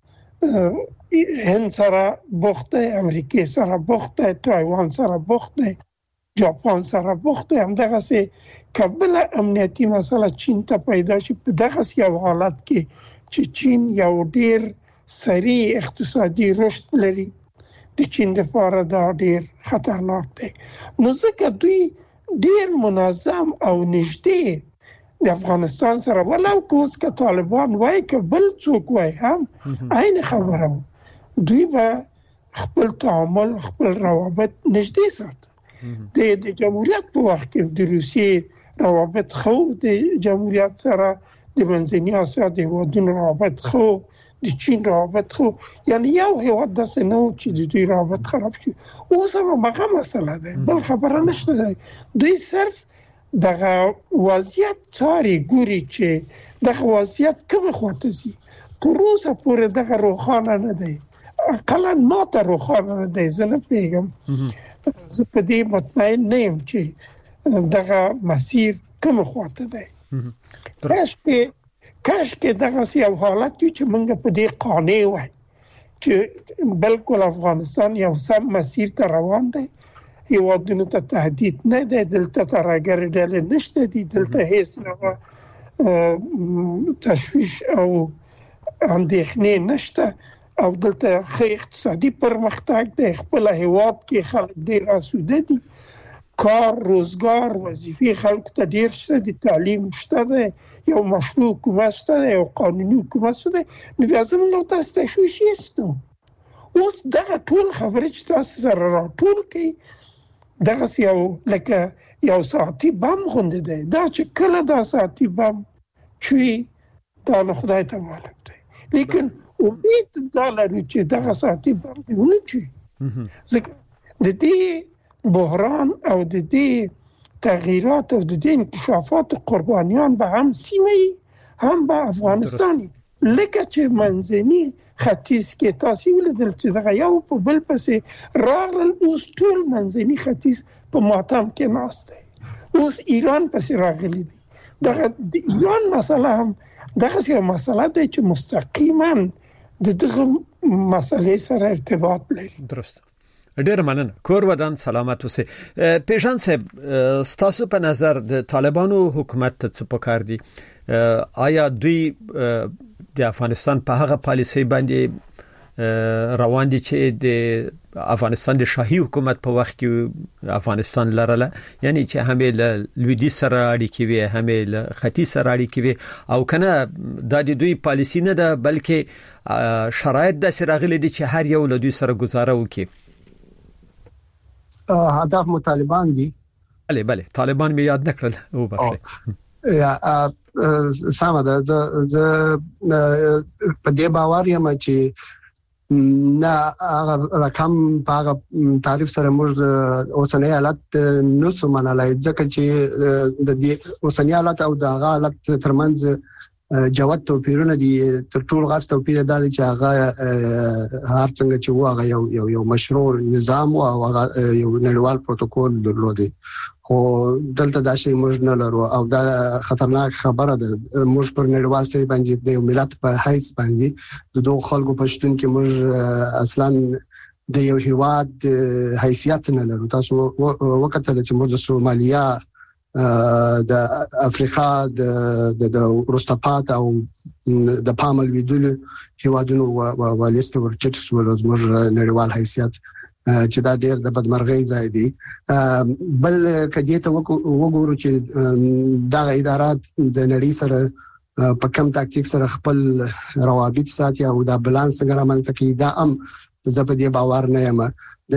هند سره بوخت دی، امریکې سره بوخت دی، تایوان سره بوخت دی، جاپان سره بوخت دی. همدغسې که بله امنیتي مسله چین ته پیدا شي، په دغسې یو حالت کې چې چین یو ډیر سریع اقتصادي رشد لري، د چین لپاره دا ډیر خطرناک دی. نو ځکه دوی ډیر منظم او نږدې د افغانستان سره، ولو که اوس که طالبان وایي که بل څوک وایي هم عین خبره و، دوی به خپل تعامل خپل روابط نږدې ساتي. د جمهوریت په وخت کې د روسیې روابط خو، د جمهوریت سره د منځنۍ اسیا د هېوادونو روابط خو، د چین روابط خو، یعنی یو هېواد داسې نه و چې د دوی روابط خراب شي. اوس هم هغه مسله ده، بل خبره نشته ده. دوی صرف دغه وضعیت څاري، ګوري چې دغه وضعیت کومه خواته ځي. تر اوسه پورې دغه روښانه نه دی، اقلا ماته روښانه نه دی. زه نه پوهېږم، زه په دې مطمئن نه یم چې دغه مسیر کومه خواته دی. کاشکې دغسې یو حالت وي چې موږ په دې قانع وای چې بلکل افغانستان یو سم مسیر ته روان دی، هېوادونو ته تهدید نه دی، دلته ترهګرې ډلې نشته دي، دلته هیڅ نوع تشویش او اندېښنې نشته، او دلته ښه اقتصادي پرمختګ دی، خپل هېواد کې خلک ډېر آسوده دي، کار، روزګار، وظیفې خلکو ته ډېر شته دي، تعلیم شته دی، یو مشروع حکومت شته دی، یو قانوني حکومت شته دی. نو بیا زموږ او تاسو تشویش هېڅ. اوس دغه ټول خبرې چې تاسو سره راټول کړئ دغسې یو لکه یو ساعتي بم غوندې دی. دا چې کله دا ساعتي بم چوي دا نو خدای ته معلوم دی، لیکن امید دا لرو چې دغه ساعتي بم دې ونه چوي. ځکه د دې بحران او د دې تغییرات او د دې انکشافات قربانیان به هم سیمه هم به افغانستاني، لکه چې منځني ختیځ کې تاسو ولیدل چې دغه یو په بل پسې راغلل. اوس ټول منځني ختیځ په ماتم کې ناست دی. اوس ایران پسې راغلی دی. دغه د ایران مسله هم دغه یو مسله دی چې مستقیما دغه مسلې سره ارتباط لري. درست. ډیر مننه. کور ودان سلامت اوسئ. پیژان صاحب ستاسو په نظر د طالبانو حکومت ته څه پکار دي؟ آیا دوی د افغانستان په هغه پالیسي باندې روان دي چې د افغانستان د شاهي حکومت په وخت کې افغانستان لرله، یعنی چې همې له لویدیځ سره اړیکې وي، همې له ختیځ سره اړیکې وي، او کنه د دوی پالیسي نه ده بلکې شرایط داسې راغلي دي چې هر یو له دوی سره گزاره وکړي؟ هدف مطالبان دي. بله طالبان می یاد نکړل او بخښه. یا سمه ده. ز په دې باور یم چې نه هغه رقم په هغه تعریف سره موږ اوسنۍ حالت نو څه منلای، ځکه چې د دې اوسنۍ حالت او د هغه حالت ترمنځ جوت توپیرونه دي. تر ټولو غټ توپیر دا دی چې هغه هر څنګه چې هغه یو مشروع نظام او هغه یو نړیوال پروتوکول درلودي، خو دلته دا شی موږ نه لرو او دا خطرناک خبره ده. موږ پر نړیوال ستې باندې د یو ملت په حیث باندې د دوه خلکو په شتون کې موږ اصلا د یو هیواد حیثیت نه لرو. تاسو وکړه چې موږ د سومالیا، د افریقا، د روستاپات او د پامل ویدل هیوادونو ولیست ورچټ سول زموږ نړیوال حیثیت چې دا ډېر د بدمرغۍ ځای دی. بل کدی ته وګورو چې دا ادارات د نړۍ سره په کم تاکتیک سره خپل روابط ساتي او دا بالانس څنګه رامنځته کوي. دا زه په دې باور نه یم. د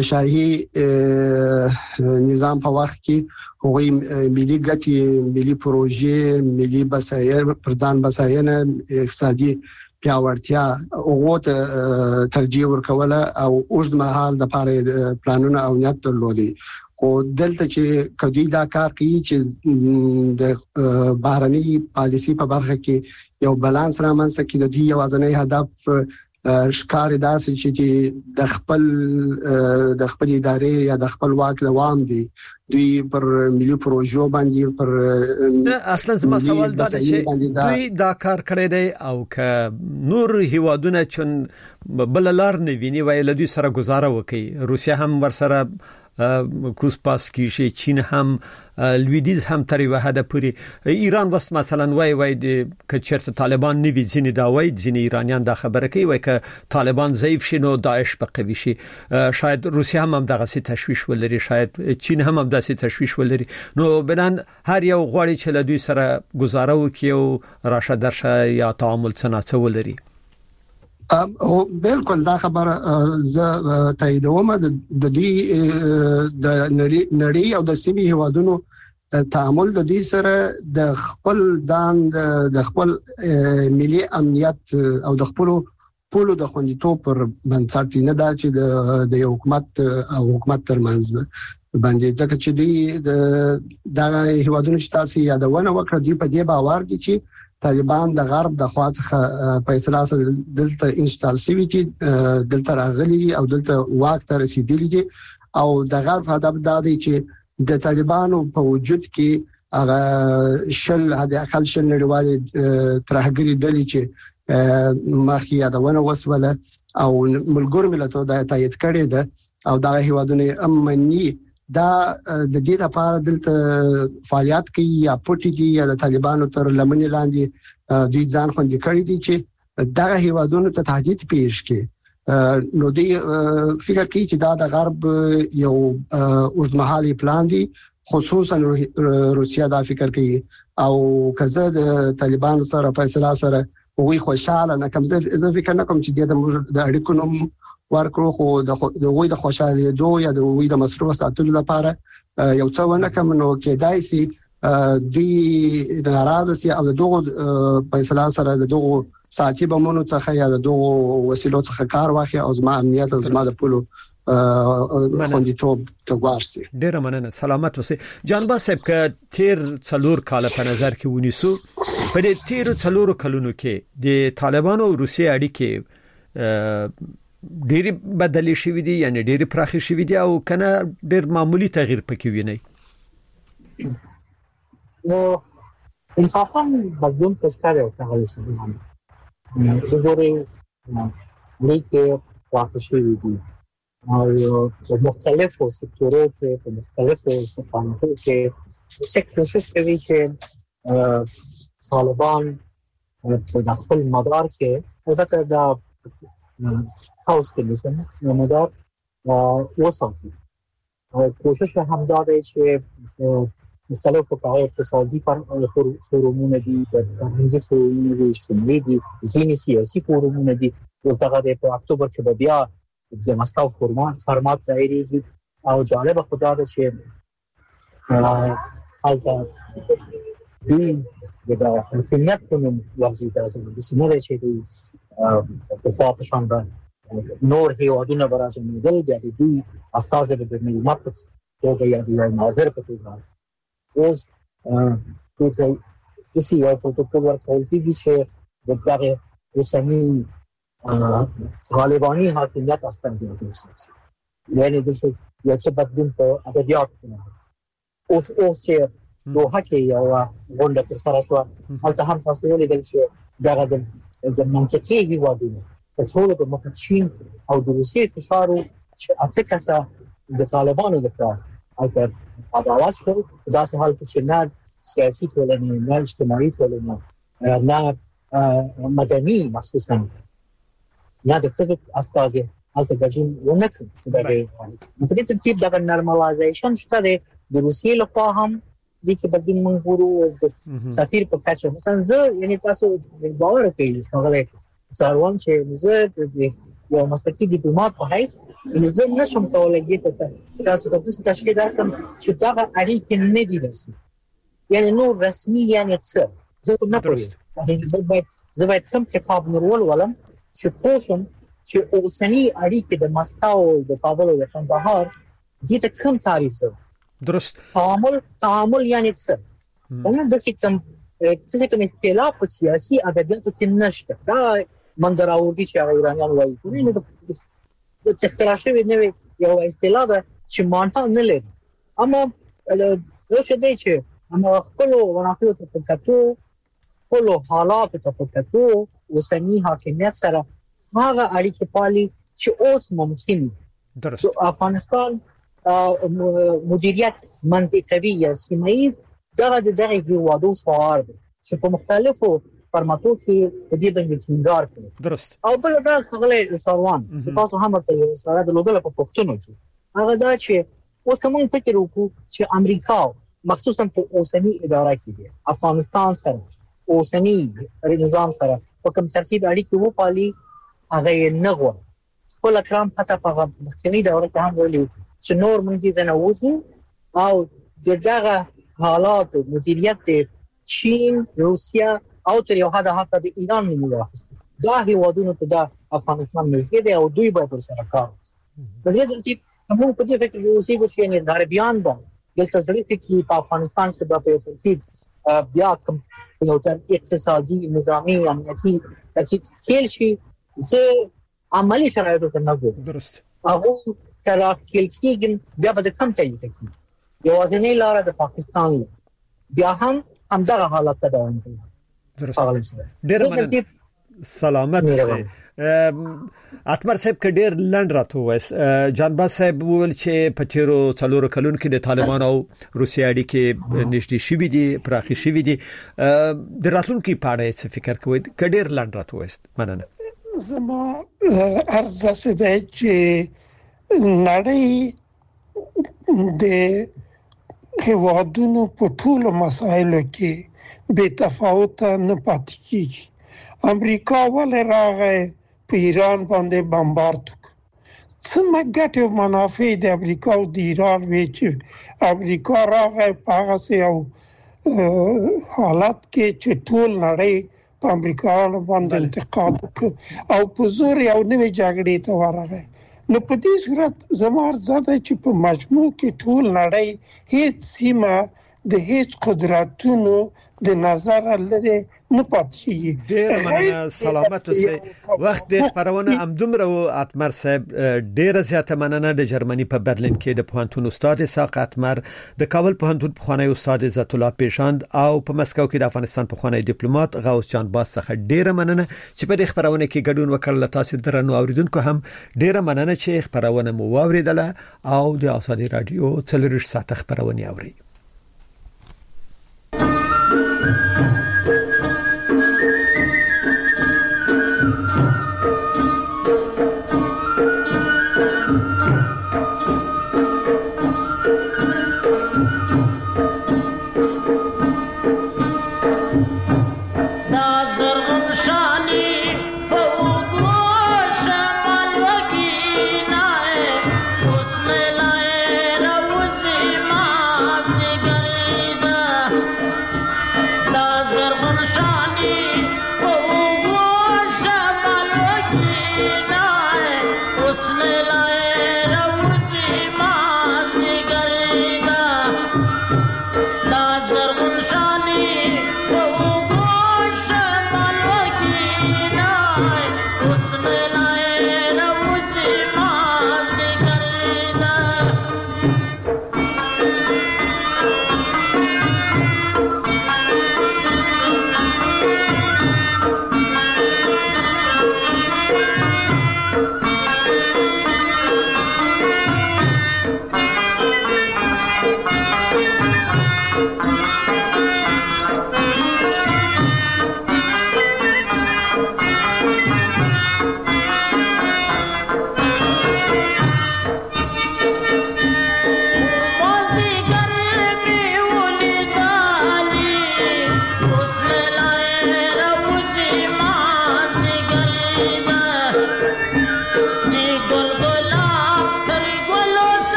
شاهي نظام په وخت کې هغوی ملي ګټې، ملي پروژې، ملي بسایر پر ځان بساینه، اقتصادي پیاوړتیا هغه ته ترجیح ورکوله او اوږد مهال د لپاره پلانونه او نیت درلودي. خو دلته چې کدی دا کار کوي چې د بهرني پالیسي په برخه کې یو بالانس رامنځته کړي، د دې یوازینی هدف ښکار داسې چې د خپل ادارې یا د خپل واک دوام دي. دوی پر ملي پروژو باندې پر اصلا زما سوال دا چې دوی دا کار کړی دی او که نور هیوادونه چون بل لار نه ویني وای له دوی سره گزاره وکړي، روسیا هم ورسره کوس پاس کیږي، چین هم، لویدیز هم تر یو حد پورې، ایران وست مثلا وای د کچرت طالبان نیوی ځینې دا وای ځینې ایرانیان دا خبره کوي وای ک طالبان ضعیف شنو داعش په قوي شي. شاید روسیا هم دغه سي تشويش ولري، شاید چین هم دغه سي تشويش ولري. نو بنان هر یو غواړي چې له دوی سره گزاره وکړي او راشه درشه یا تعامل څنګه ولري. او بالکل دا خبره زه تاییدوم. د دې د نړۍ او د سیمې هیوادونو تعامل د دې سره د خپل ځان د خپل ملي امنیت او د خپل پولو د خوندیتوب پر بنسټ نه دا چې د حکومت او حکومت ترمنځ باندې، ځکه چې دوی د هیوادونو چې تاسو یادونه وکړه دوی په دې باور دي چې طالبان د غرب د خوا څخه په اصطلاح سره دلته انشتال شوی چې دلته راغلي او دلته واک ته رسیدلي دي او د غرب هدف دا دی چې د طالبانو په وجود کې هغه شل هدا اقل شل نړیوال ترهګری ډلې چې مخکې یادونه وسوله او ملګر ملتونو د تایید کړي ده او دا هیوادونه امني دا د دې لپاره دلته فعالیت کوي یا پټي دي یا د طالبانو تر لمنې لاندې دوی ځان خوندي کړی دي چې دغه هیوادونو ته تهدید پیښ کړي. نو دوی فکر کوي چې دا د غرب یو اوږدمهالي پلان دی، خصوصا روسیا دا فکر کوي او کزه د طالبانو سره په اصطلاح سره وی خوشاله نه کوم. زه فکر نه کوم چې د اړیکو نوم ورکړو، خو د وی د خوشاله دوه یا د وی د مصروف ساتلو لپاره یو څه ونه کوم. نو کېدای شي دوی ناراضه سي او دغه په اصطلاح سره دغه ساتي بمونو څخه یا دغه وسیلو څخه کار واخلي او زما امنیت او زما د پولو خوندیتوب ته ورسي. ډیر مننه، سلامت اوسئ. جانبا صاحب ک تیر 4 کال په نظر کې ونیسو، په دې تیر 4 کلونو کې د طالبانو او روسیې اړیکې ډېری بدلی شوې دي، یعنی ډېری پراخي شوې دي او کنه ډېر معمولی تغییر پکې ویني. نو انصافا بدلون ښکاري او هغه څه دي. زه ګورم لیکه واقع شوې دي او په مختلفو سکتورونو کې په مختلفو استخباراتو کې څه کوشش کوي چې طالبان په خپل مدار کې البته دا هاوس کې لسنه مدار وساتي او کوشش هم دا دی چې مختلف فقاعه اقتصادي فورمونه دي فرهنګي فورمونه دي اجتماعي دي ځینې سیاسي فورمونه دي او دغه په اکتوبر کې بیا د مسکو فورمات دایریږي او جالب خدا ده چې حالت دوی د حکومت په نوم وضعیت راځي د سیمه چې په خاطر شاندار نور هیوادونه برازي مدل بیا دوی استازي د ملت توګه یا د ناظر په توګه اوس د کسی یو پروتوکول ورکول کیږي چې د دغه اوسنی غالبانی حاکمیت استازي کوي یعنی د یو څه بدلون په ادبیات کې اوس چې دوه کې یو غونډه په سره شو هلته هم تاسو ولیدل چې دغه د منطقي هیوادونو په ټول د مخچین او د روسیې فشارو چې افریقا د طالبانو لپاره اگر عدالت شو داسې حال کې چې نه سیاسي ټولنې نه اجتماعي ټولنې نه مدني مخصوصا نه د فزیک استازي هلته ګډون ونه کړي په دې ترتیب د نورمالایزیشن شته د روسیې لپاره هم د کې بدلون منغورو د سفیر په کچه مثلا زه یعنی تاسو باور کوي هغه څارون چې زه د یو مسلکي ډیپلوماټ په حیث زه نشم کولای ته تاسو ته د تشکیل درکم چې دا اړیکې نه دي رسمي یعنی نو رسمي یعنی څه زه نه پوهیږم زه باید کوم کتاب نورول ولم چې پوښتم چې اوسنی اړیکې د مسکو د کابل او د کندهار دې ته کوم تعریف درست تعامل یعنی څه نو د سیستم اصطلاح په سیاسي ادبیاتو کې نشته دا منځراوړي چې ایرانیان وایي نو د تختراشوي نوې یو اصطلاح ده چې مانته نه لري اما یو څه دی چې اما خپل ونافیو ته پکاتو خپل حالات ته پکاتو اوسنی حاکمیت سره هغه اړیکې پالي چې اوس ممکن درست افغانستان مدیریت منطقوي یا سیمه‌ایز دغه هیوادو شعار دی چې په مختلفو فرماتو کې د دې باندې ټینګار کوي درست او بل دا څنګه سروان چې تاسو هم ته یو سره د لوګل په پښتون کې هغه دا چې اوس کوم فکر وکړو چې امریکا مخصوصا په اوسنی اداره کې دی افغانستان سره اوسنی نظام سره په کوم ترتیب اړیکې وو پالي هغه نه غو خپل کرام پته په مخکنی دوره کې هم ویلي چې نور مونږ دې نه وځو او دغه حالات مدیریت چین روسیا او تر یو حد حتی د ایران نیولو واخیسته دا هیوادونو ته د افغانستان ملګری دی او دوی به سره کار کوي د دې چې موږ په دې فکر کې اوسېږو چې نه غربیان به د تصدیق کې په افغانستان کې د ترتیب بیا کوم یو تر اقتصادي نظامی امنیتي چې کېل شي زه عملی شرایطو ته نه ګورم درست هغه تراکل کېږي بیا به کوم ځای ته کېږي یوازینی لار د پاکستان بیا هم همدغه حالت ته دوام کوي ډېر مننه سلامت شئ اتمر صاحب ک ډېر لند راته وایس جانباز صاحب وویل چې په تیرو څلورو کلونو کې د طالبان او روسیا اړیکې نږدې شوې دي پراخې شوې دي د راتلونکو په اړه څه فکر کوئ ک ډېر لند راته وایس مننه زما ارزه ده چې نړۍ د هیوادونو په ټولو مسایلو کې بے تفاوت نه پاتې کیږي امریکا ولې راغی په ایران باندې بمبارد څه ګټه او منافع د امریکا او د ایران وی چې امریکا راغی په هغه یو حالت کې چې ټول نړۍ په امریکا باندې انتقاد او په زور یو نوې جګړې ته ورغی نو په دې صورت زموږ زده چې په مجموع کې ټول نړۍ هیڅ سیمه د هیڅ قدرتونو د نظر لري نه پاتې. ډیر مننه، سلامت اوسئ. وخت د خبرونه همدومره و. اتمر صاحب ډیر زیاته مننه. د جرمني په برلین کې د پوهنتون استاد اسحاق اتمر، د کابل پوهنتون پخوانی استاد عزت الله پیشاند او په مسکو کې د افغانستان پخوانی ډیپلوماټ غوث جان باز څخه ډیر مننه چې په دې خبرونه کې ګډون وکړل. تاسو درنو اوریدونکو هم ډیر مننه چې خبرونه مو واوریدله او د آزادي رادیو 4 ساعت خبرونه اوري.